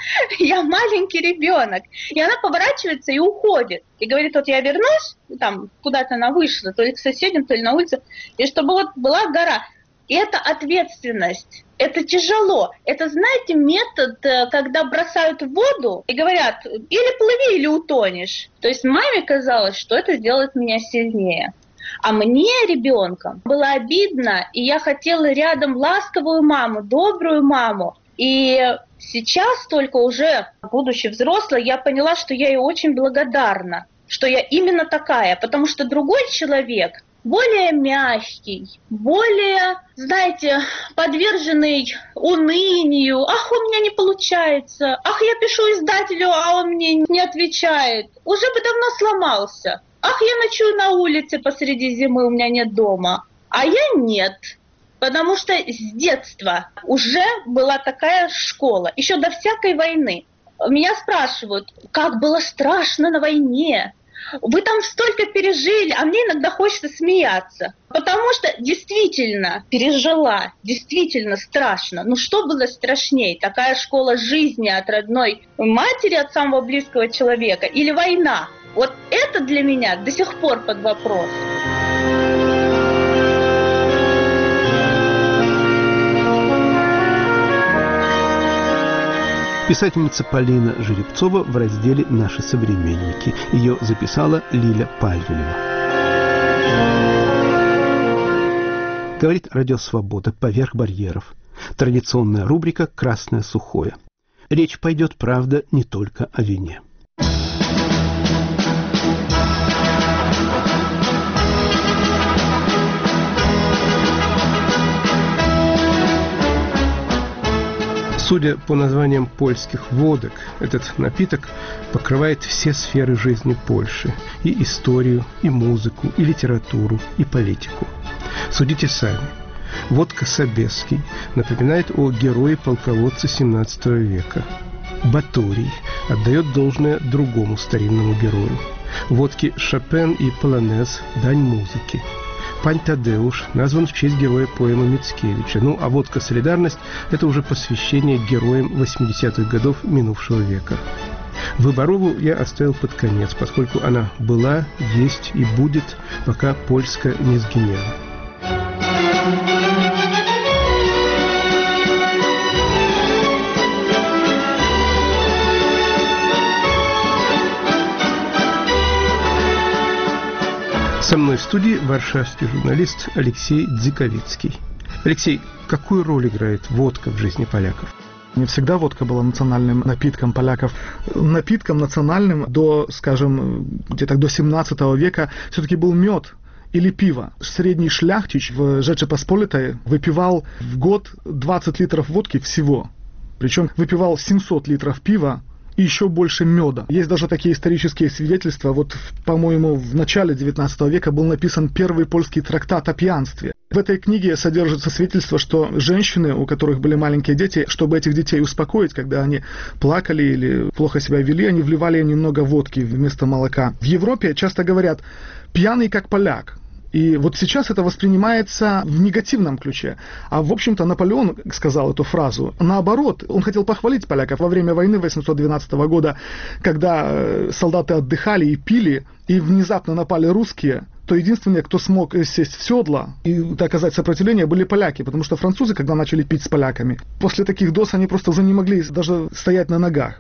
я маленький ребенок. И она поворачивается и уходит. И говорит, вот я вернусь, там куда-то она вышла, то ли к соседям, то ли на улицу, и чтобы вот была гора. И это ответственность. Это тяжело. Это, знаете, метод, когда бросают в воду и говорят, или плыви, или утонешь. То есть маме казалось, что это сделает меня сильнее. А мне, ребенком, было обидно, и я хотела рядом ласковую маму, добрую маму. И сейчас, только уже, будучи взрослой, я поняла, что я ей очень благодарна, что я именно такая, потому что другой человек более мягкий, более, знаете, подверженный унынию. Ах, у меня не получается. Ах, я пишу издателю, а он мне не отвечает. Уже бы давно сломался. Ах, я ночую на улице посреди зимы, у меня нет дома. А я нет. Потому что с детства уже была такая школа, еще до всякой войны. Меня спрашивают, как было страшно на войне. Вы там столько пережили, а мне иногда хочется смеяться. Потому что действительно пережила, действительно страшно. Ну что было страшней? Такая школа жизни от родной матери, от самого близкого человека или война? Вот это для меня до сих пор под вопрос. Писательница Полина Жеребцова в разделе «Наши современники». Ее записала Лиля Пальвелева. Говорит Радио Свобода «Поверх барьеров». Традиционная рубрика «Красное сухое». Речь пойдет, правда, не только о вине. Судя по названиям польских водок, этот напиток покрывает все сферы жизни Польши. И историю, и музыку, и литературу, и политику. Судите сами. Водка Собеский напоминает о герое-полководце XVII века. Баторий отдает должное другому старинному герою. Водки Шопен и Полонез – дань музыки. Пань Тадеуш назван в честь героя поэмы Мицкевича. Ну, а водка «Солидарность» – это уже посвящение героям 80-х годов минувшего века. Выборову я оставил под конец, поскольку она была, есть и будет, пока Польска не сгинела. Со мной в студии варшавский журналист Алексей Дзиковицкий. Алексей, какую роль играет водка в жизни поляков? Не всегда водка была национальным напитком поляков. Напитком национальным до, скажем, где-то до 17 века все-таки был мед или пиво. Средний шляхтич в Rzeczypospolitej выпивал в год 20 литров водки всего. Причем выпивал 700 литров пива и еще больше меда. Есть даже такие исторические свидетельства. Вот, по-моему, в начале 19 века был написан первый польский трактат о пьянстве. В этой книге содержится свидетельство, что женщины, у которых были маленькие дети, чтобы этих детей успокоить, когда они плакали или плохо себя вели, они вливали немного водки вместо молока. В Европе часто говорят «пьяный как поляк». И вот сейчас это воспринимается в негативном ключе. А, в общем-то, Наполеон сказал эту фразу. Наоборот, он хотел похвалить поляков во время войны 1812 года, когда солдаты отдыхали и пили, и внезапно напали русские, то единственные, кто смог сесть в седло и оказать сопротивление, были поляки, потому что французы, когда начали пить с поляками, после таких доз они просто уже не могли даже стоять на ногах.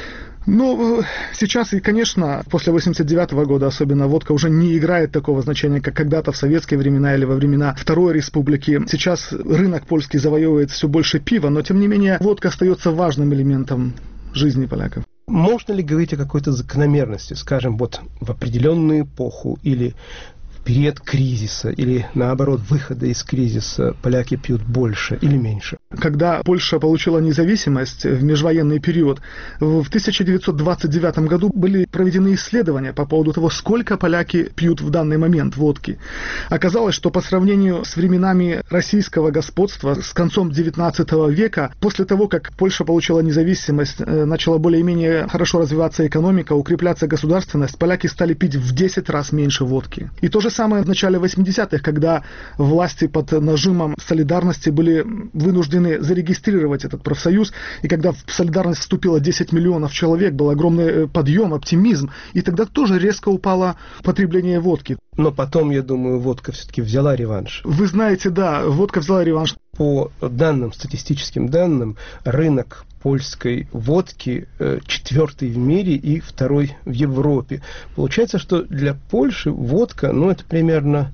Но сейчас, и, конечно, после 89 года особенно водка уже не играет такого значения, как когда-то в советские времена или во времена Второй Республики. Сейчас рынок польский завоевывает все больше пива, но, тем не менее, водка остается важным элементом жизни поляков. Можно ли говорить о какой-то закономерности, скажем, вот в определенную эпоху или в период кризиса, или, наоборот, выхода из кризиса поляки пьют больше или меньше? Когда Польша получила независимость в межвоенный период, в 1929 году были проведены исследования по поводу того, сколько поляки пьют в данный момент водки. Оказалось, что по сравнению с временами российского господства с концом 19 века, после того, как Польша получила независимость, начала более-менее хорошо развиваться экономика, укрепляться государственность, поляки стали пить в 10 раз меньше водки. И то же самое в начале 80-х, когда власти под нажимом солидарности были вынуждены зарегистрировать этот профсоюз, и когда в солидарность вступило 10 миллионов человек, был огромный подъем, оптимизм, и тогда тоже резко упало потребление водки. Но потом, я думаю, водка все-таки взяла реванш. Вы знаете, да, водка взяла реванш. По данным, статистическим данным, рынок польской водки 4-й в мире и 2-й в Европе. Получается, что для Польши водка, это примерно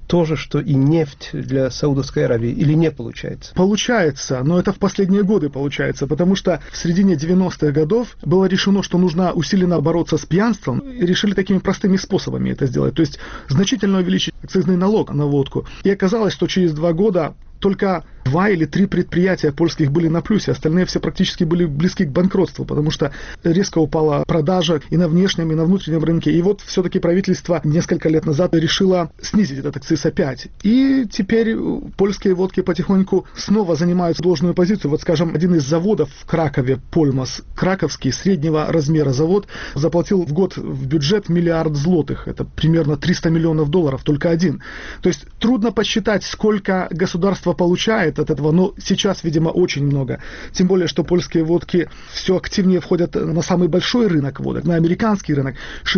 то же, что и нефть для Саудовской Аравии, или не получается? Получается, но это в последние годы получается, потому что в середине 90-х годов было решено, что нужно усиленно бороться с пьянством, и решили такими простыми способами это сделать, то есть значительно увеличить акцизный налог на водку. И оказалось, что через 2 года только 2 или 3 предприятия польских были на плюсе, остальные все практически были близки к банкротству, потому что резко упала продажа и на внешнем, и на внутреннем рынке. И вот все-таки правительство несколько лет назад решило снизить этот акциз опять. И теперь польские водки потихоньку снова занимают должную позицию. Вот, скажем, один из заводов в Кракове, Польмас, краковский, среднего размера завод, заплатил в год в бюджет 1 миллиард злотых. Это примерно 300 миллионов долларов, только один. То есть трудно посчитать, сколько государство получает от этого, но сейчас, видимо, очень много. Тем более, что польские водки все активнее входят на самый большой рынок водок, на американский рынок.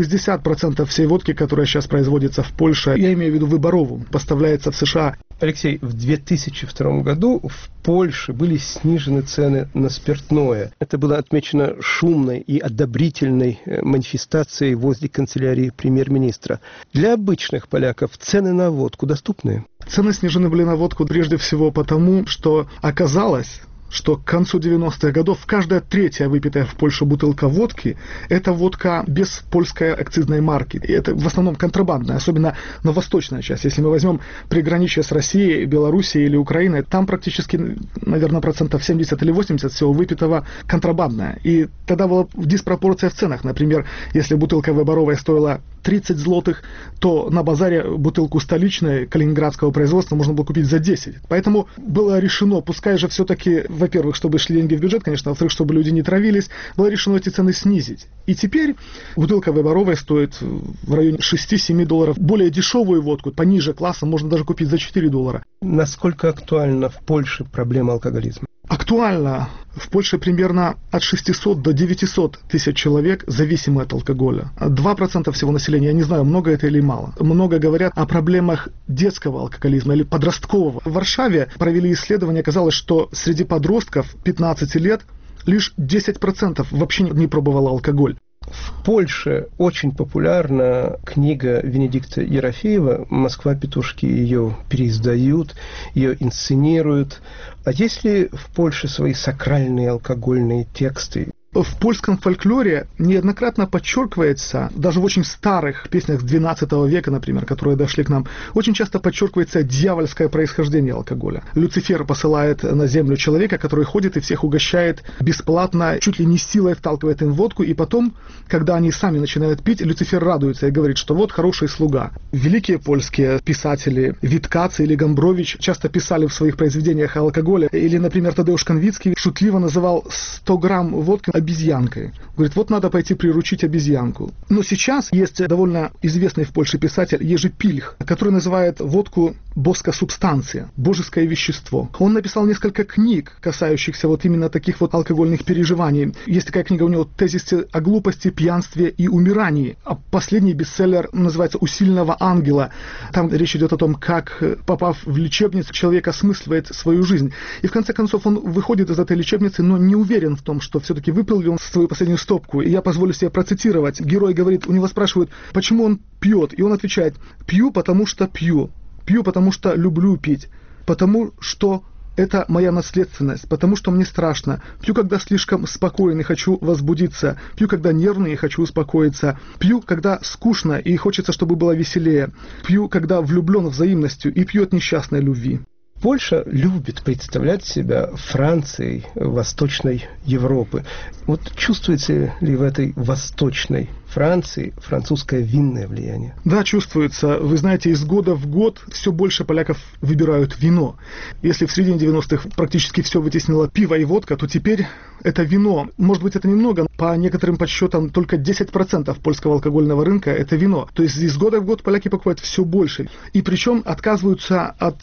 60% всей водки, которая сейчас производится в Польше, я имею в виду выборовую, поставляется в США. Алексей, в 2002 году в Польше были снижены цены на спиртное. Это было отмечено шумной и одобрительной манифестацией возле канцелярии премьер-министра. Для обычных поляков цены на водку доступны? Цены снижены были на водку прежде всего потому, что оказалось, что к концу 90-х годов каждая 3-я выпитая в Польше бутылка водки – это водка без польской акцизной марки. И это в основном контрабандная, особенно на восточная часть. Если мы возьмем приграничье с Россией, Белоруссией или Украиной, там практически, наверное, 70 или 80% всего выпитого контрабандная. И тогда была диспропорция в ценах. Например, если бутылка выборовая стоила 30 злотых, то на базаре бутылку столичной калининградского производства можно было купить за 10. Поэтому было решено, пускай же все-таки, во-первых, чтобы шли деньги в бюджет, конечно, а во-вторых, чтобы люди не травились, было решено эти цены снизить. И теперь бутылка выборовая стоит в районе 6-7 долларов. Более дешевую водку, пониже класса, можно даже купить за 4 доллара. Насколько актуальна в Польше проблема алкоголизма? Актуально. В Польше примерно от 600 до 900 тысяч человек зависимы от алкоголя. 2% всего населения, я не знаю, много это или мало. Много говорят о проблемах детского алкоголизма или подросткового. В Варшаве провели исследование, оказалось, что среди подростков 15 лет лишь 10% вообще не пробовало алкоголь. В Польше очень популярна книга Венедикта Ерофеева «Москва петушки». Ее переиздают, ее инсценируют. А есть ли в Польше свои сакральные алкогольные тексты? В польском фольклоре неоднократно подчеркивается, даже в очень старых песнях XII века, например, которые дошли к нам, очень часто подчеркивается дьявольское происхождение алкоголя. Люцифер посылает на землю человека, который ходит и всех угощает бесплатно, чуть ли не силой вталкивает им водку, и потом, когда они сами начинают пить, Люцифер радуется и говорит, что вот хороший слуга. Великие польские писатели Виткаcy или Гомбрович часто писали в своих произведениях о алкоголе, или, например, Тадеуш Конвицкий шутливо называл 100 грамм водки обезьянкой. Говорит, вот надо пойти приручить обезьянку. Но сейчас есть довольно известный в Польше писатель Ежи Пильх, который называет водку «боска субстанция», божеское вещество. Он написал несколько книг, касающихся вот именно таких вот алкогольных переживаний. Есть такая книга у него «Тезисы о глупости, пьянстве и умирании». А последний бестселлер называется «У сильного ангела». Там речь идет о том, как, попав в лечебницу, человек осмысливает свою жизнь. И в конце концов он выходит из этой лечебницы, но не уверен в том, что все-таки выпил ли он свою последнюю стопку. И я позволю себе процитировать. Герой говорит, у него спрашивают, почему он пьет. И он отвечает, пью, потому что пью. Пью, потому что люблю пить. Потому что это моя наследственность. Потому что мне страшно. Пью, когда слишком спокоен и хочу возбудиться. Пью, когда нервный и хочу успокоиться. Пью, когда скучно и хочется, чтобы было веселее. Пью, когда влюблен взаимностью и пью от несчастной любви. Польша любит представлять себя Францией Восточной Европы. Вот чувствуете ли в этой Восточной Франции французское винное влияние? Да, чувствуется. Вы знаете, из года в год все больше поляков выбирают вино. Если в середине 90-х практически все вытеснило пиво и водка, то теперь это вино. Может быть, это немного. По некоторым подсчетам, только 10% польского алкогольного рынка – это вино. То есть из года в год поляки покупают все больше. И причем отказываются от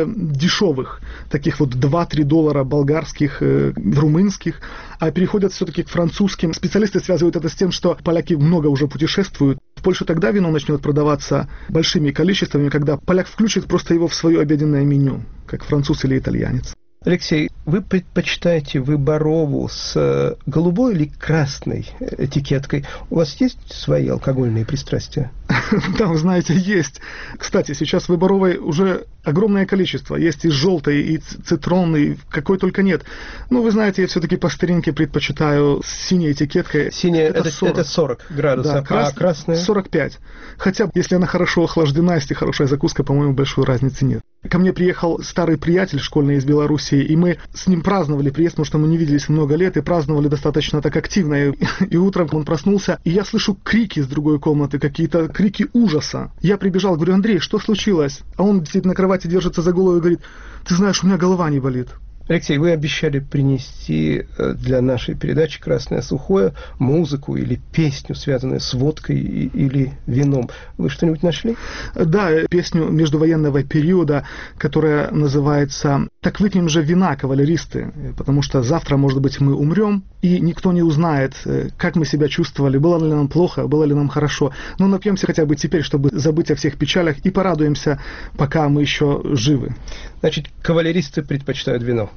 дешевых, таких вот 2-3 доллара болгарских, румынских, а переходят все-таки к французским. Специалисты связывают это с тем, что поляки много уже путешествуют. В Польше тогда вино начнет продаваться большими количествами, когда поляк включит просто его в свое обеденное меню, как француз или итальянец. Алексей, вы предпочитаете выборову с голубой или красной этикеткой? У вас есть свои алкогольные пристрастия? Да, вы знаете, есть. Кстати, сейчас выборовой уже огромное количество. Есть и желтой, и цитронной, какой только нет. Ну, вы знаете, я все-таки по старинке предпочитаю с синей этикеткой. Синяя это 40 градусов, да, а красная? 45. Хотя, если она хорошо охлаждена, если хорошая закуска, по-моему, большой разницы нет. Ко мне приехал старый приятель школьный из Белоруссии, и мы с ним праздновали приезд, потому что мы не виделись много лет, и праздновали достаточно так активно. И утром он проснулся, и я слышу крики из другой комнаты, какие-то крики ужаса. Я прибежал, говорю: Андрей, что случилось? А он сидит на кровати, держится за голову и говорит: ты знаешь, у меня голова не болит. Алексей, вы обещали принести для нашей передачи «Красное сухое» музыку или песню, связанную с водкой или вином. Вы что-нибудь нашли? Да, песню междувоенного периода, которая называется «Так выпьем же вина, кавалеристы», потому что завтра, может быть, мы умрем, и никто не узнает, как мы себя чувствовали, было ли нам плохо, было ли нам хорошо. Но напьемся хотя бы теперь, чтобы забыть о всех печалях, и порадуемся, пока мы еще живы. Значит, кавалеристы предпочитают вино.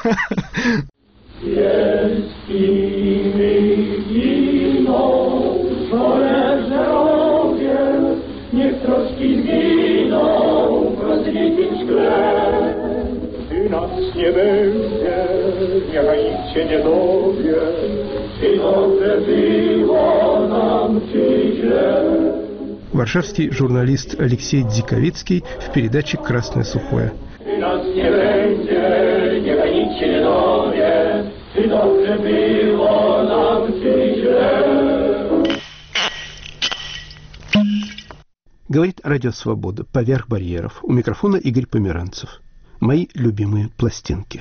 Niech troski zginą w rozbitym szkle. Gdy nas nie będzie, niechaj nikt się nie dowie, czy dobrze było nam, czy źle. Варшавский журналист Алексей Диковицкий в передаче «Красное сухое». Gdy nas nie będzie, niechaj nikt się nie dowie, czy dobrze było nam, czy źle. Говорит Радио Свобода «Поверх барьеров». У микрофона Игорь Померанцев. Мои любимые пластинки.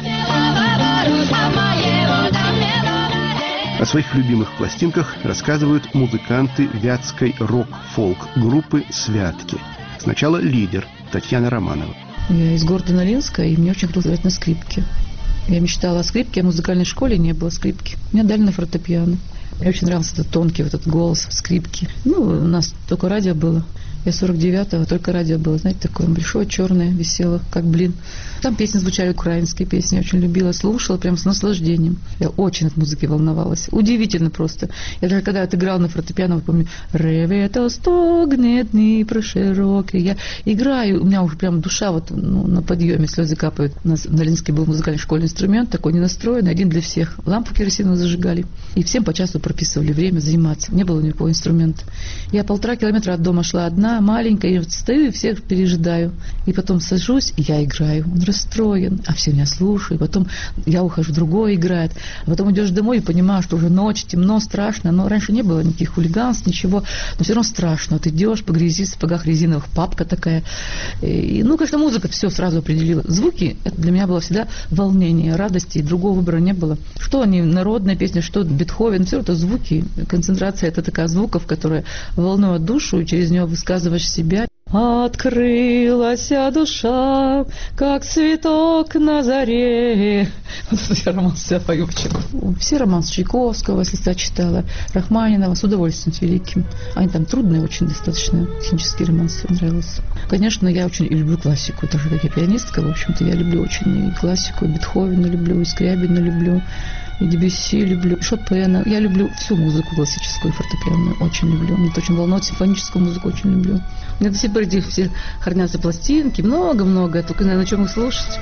О своих любимых пластинках рассказывают музыканты вятской рок-фолк-группы «Святки». Сначала лидер Татьяна Романова. Я из города Нолинска, и мне очень хотелось играть на скрипке. Я мечтала о скрипке, а в музыкальной школе не было скрипки. Меня дали на фортепиано. Мне очень нравился этот тонкий вот этот голос в скрипке. Ну, у нас только радио было. Я 49-го, только радио было, знаете, такое большое, черное, висело, как блин. Там песни звучали, украинские песни, я очень любила, слушала прям с наслаждением. Я очень от музыки волновалась. Удивительно просто. Я даже когда отыграла на фортепиано, помню, «Ревето стогнет Днепр широкий». Я играю, у меня уже прям душа вот на подъеме, слезы капают. У нас в Нолинске был музыкальный школьный инструмент, такой ненастроенный, один для всех. Лампу керосиновую зажигали. И всем по часу прописывали время заниматься. Не было никакого инструмента. Я 1,5 километра от дома шла одна, маленькая, и вот стою и всех пережидаю. И потом сажусь, и я играю. Он расстроен, а все меня слушают. Потом я ухожу, другой играет. А потом идешь домой и понимаешь, что уже ночь, темно, страшно. Но раньше не было никаких хулиганств, ничего. Но все равно страшно. Вот идешь по грязи, в сапогах резиновых, папка такая. И, ну, конечно, музыка все сразу определила. Звуки, это для меня было всегда волнение, радости, и другого выбора не было. Что они, народная песня, что Бетховен, все это звуки. Концентрация — это такая звуков, которая волнует душу, и через нее высказываешь себя. Открылась душа, как цветок на заре. Вот это я романс себя пою почему. Все романсы Чайковского, если я читала, Рахманинова, с удовольствием, с великим. Они там трудные очень достаточно, технические романсы, нравилось. Конечно, я очень люблю классику, даже как я пианистка, в общем-то, я люблю очень и классику, и Бетховена люблю, и Скрябина люблю, и Дебюсси люблю, и Шопена. Я люблю всю музыку классическую и фортепианную, очень люблю. Мне это очень волнует, симфоническую музыку очень люблю. У меня до сих пор все хранятся пластинки, много-много, я только не знаю, на чем их слушать.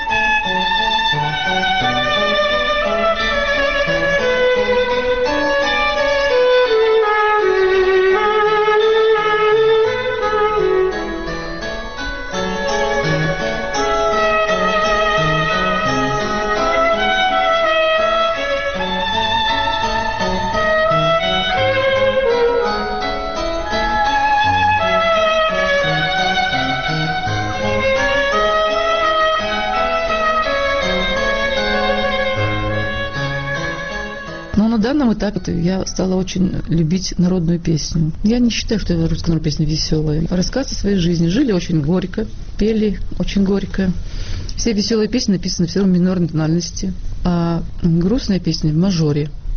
На данном этапе я стала очень любить народную песню. Я не считаю, что русская народная песня веселая. Рассказ о своей жизни. Жили очень горько, пели очень горько. Все веселые песни написаны все равно в минорной тональности, а грустные песни в мажоре.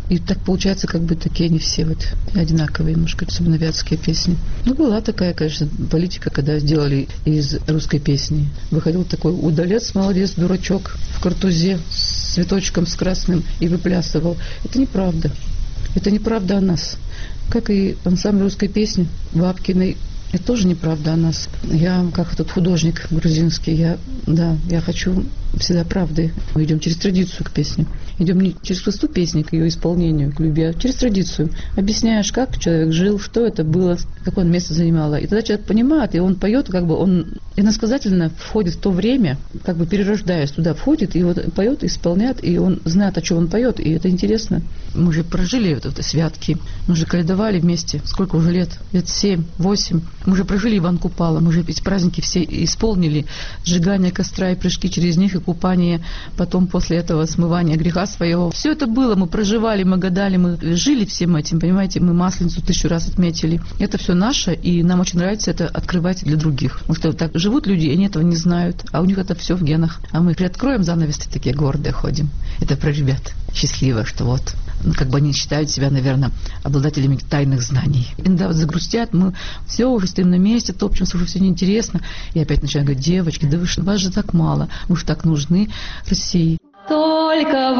И так получается, как бы такие они все вот одинаковые немножко, особенно вятские песни. Ну, была такая, конечно, политика, когда сделали из русской песни. Выходил такой удалец, молодец, дурачок в картузе с цветочком с красным и выплясывал. Это неправда. Это неправда о нас. Как и ансамбль русской песни Бабкиной. Это тоже неправда о нас. Я, как этот художник грузинский, я хочу всегда правды. Мы идем через традицию к песне. Идем не через простую песню, к ее исполнению, к любви, а через традицию. Объясняешь, как человек жил, что это было, какое он место занимало. И тогда человек понимает, и он поет, как бы он иносказательно входит в то время, как бы перерождаясь туда, входит, и вот поет, исполняет, и он знает, о чем он поет, и это интересно. Мы же прожили вот это святки, мы же каледовали вместе, сколько уже лет? Лет 7-8. Мы же прожили Иван Купала, мы же эти праздники все исполнили. Сжигание костра и прыжки через них, и купание, потом после этого смывание греха своего. Все это было, мы проживали, мы гадали, мы жили всем этим, понимаете, мы Масленицу 1000 раз отметили. Это все наше, и нам очень нравится это открывать для других. Потому что так живут люди, и они этого не знают, а у них это все в генах. А мы приоткроем занавес, такие гордые ходим. Это про ребят. Счастливо, что вот, как бы они считают себя, наверное, обладателями тайных знаний. Иногда вот загрустят, мы все уже стоим на месте, топчемся, уже все неинтересно. И опять начинают говорить: девочки, да вы что, вас же так мало, мы же так нужны России. Только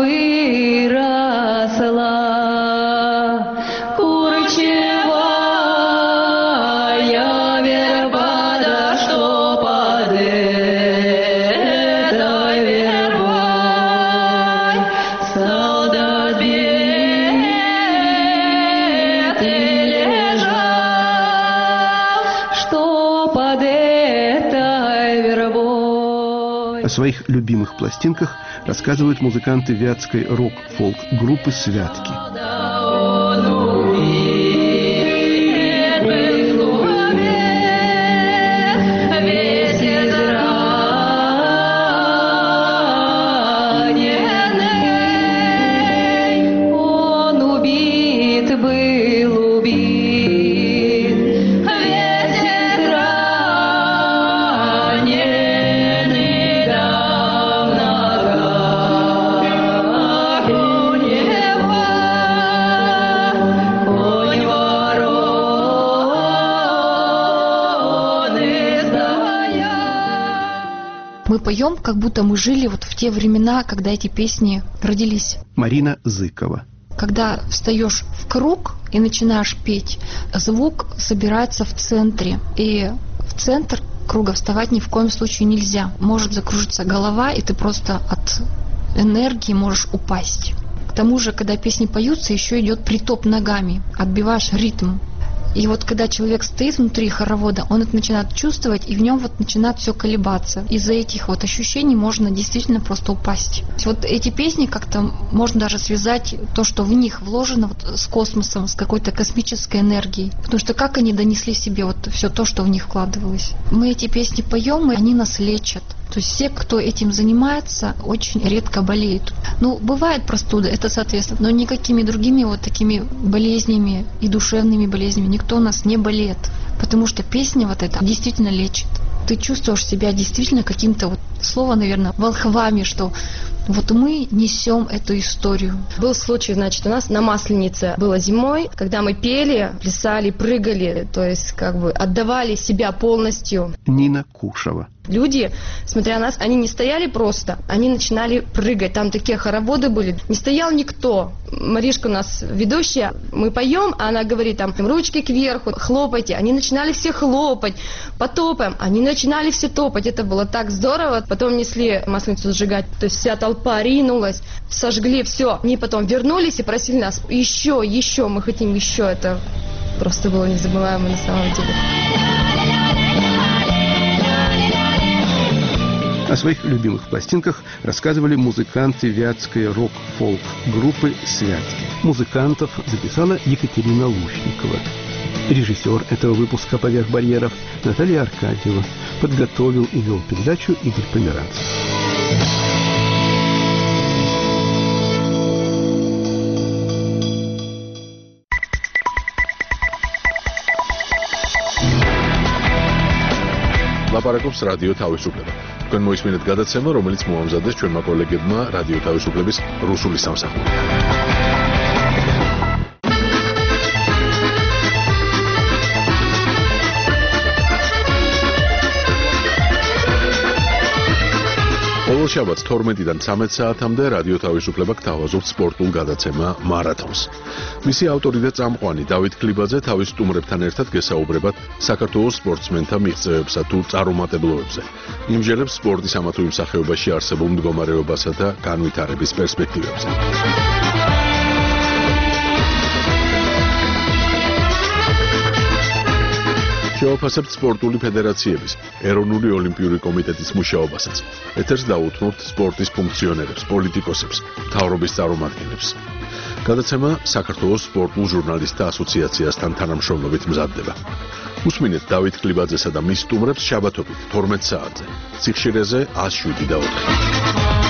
выросла курчевая верба, да что под этой вербой солдат бедный лежал, что под этой вербой. О своих любимых пластинках рассказывают музыканты вятской рок-фолк-группы «Святки». Мы поем, как будто мы жили вот в те времена, когда эти песни родились. Марина Зыкова. Когда встаешь в круг и начинаешь петь, звук собирается в центре. И в центр круга вставать ни в коем случае нельзя. Может закружиться голова, и ты просто от энергии можешь упасть. К тому же, когда песни поются, еще идет притоп ногами, отбиваешь ритм. И вот когда человек стоит внутри хоровода, он это начинает чувствовать, и в нем вот начинает все колебаться. Из-за этих вот ощущений можно действительно просто упасть. Вот эти песни как-то можно даже связать то, что в них вложено вот с космосом, с какой-то космической энергией. Потому что как они донесли себе вот все то, что в них вкладывалось. Мы эти песни поем, и они нас лечат. То есть все, кто этим занимается, очень редко болеют. Ну, бывает простуда, это соответственно, но никакими другими вот такими болезнями и душевными болезнями никто у нас не болеет. Потому что песня вот эта действительно лечит. Ты чувствуешь себя действительно каким-то, вот слово, наверное, волхвами, что вот мы несем эту историю. Был случай, значит, у нас на Масленице было зимой, когда мы пели, плясали, прыгали, то есть как бы отдавали себя полностью. Нина Кушева. Люди, смотря на нас, они не стояли просто, они начинали прыгать. Там такие хороводы были. Не стоял никто. Маришка у нас ведущая. Мы поем, а она говорит там: ручки кверху, хлопайте. Они начинали все хлопать. Потопаем. Они начинали все топать. Это было так здорово. Потом несли Масленицу сжигать. То есть вся толпа ринулась, сожгли все. Они потом вернулись и просили нас: еще, мы хотим еще. Это просто было незабываемо на самом деле. О своих любимых пластинках рассказывали музыканты вятской рок-фолк-группы «Святки». Музыкантов записала Екатерина Лушникова. Режиссер этого выпуска «Поверх барьеров» Наталья Аркадьева. Подготовил и вел передачу Игорь Померанцев. ლაპარაკობს რადიო თავისუფლება. თქვენ მოისმინეთ გადაცემა, რომელიც მოამზადეს ჩვენმა კოლეგებმა რადიო თავისუფლების რუსული სამსახური. შაბათს 12-დან 13 საათამდე რადიო თავისუფლება გთავაზობთ სპორტულ გადაცემა მარათონს. მისი ავტორი და წამყვანი დავით ქლიბაძე თავის სტუმრებთან ერთად გესაუბრებათ საქართველოს სპორტსმენთა მიღწევებსა თუ წარუმატებლობებზე. იმჟელებს სპორტის ამა თუ იმ სახეობაში არსებულ მდგომარეობასა და განვითარების პერსპექტივებზე. შევაფასებთ სპორტული ფედერაციების, ეროვნული ოლიმპიური კომიტეტის მუშაობასაც. ეთერს დაუთმობთ სპორტის ფუნქციონერებს, პოლიტიკოსებს, მთავრობის წარმომადგენლებს. გადაცემა საქართველოს სპორტულ ჟურნალისტთა ასოციაციასთან თანამშრომლობით მზადდება. უსმინეთ დავით ქლიბაძესა და მის სტუმრებს შაბათობით 12 საათზე. სიხშირეზე 107 და 4.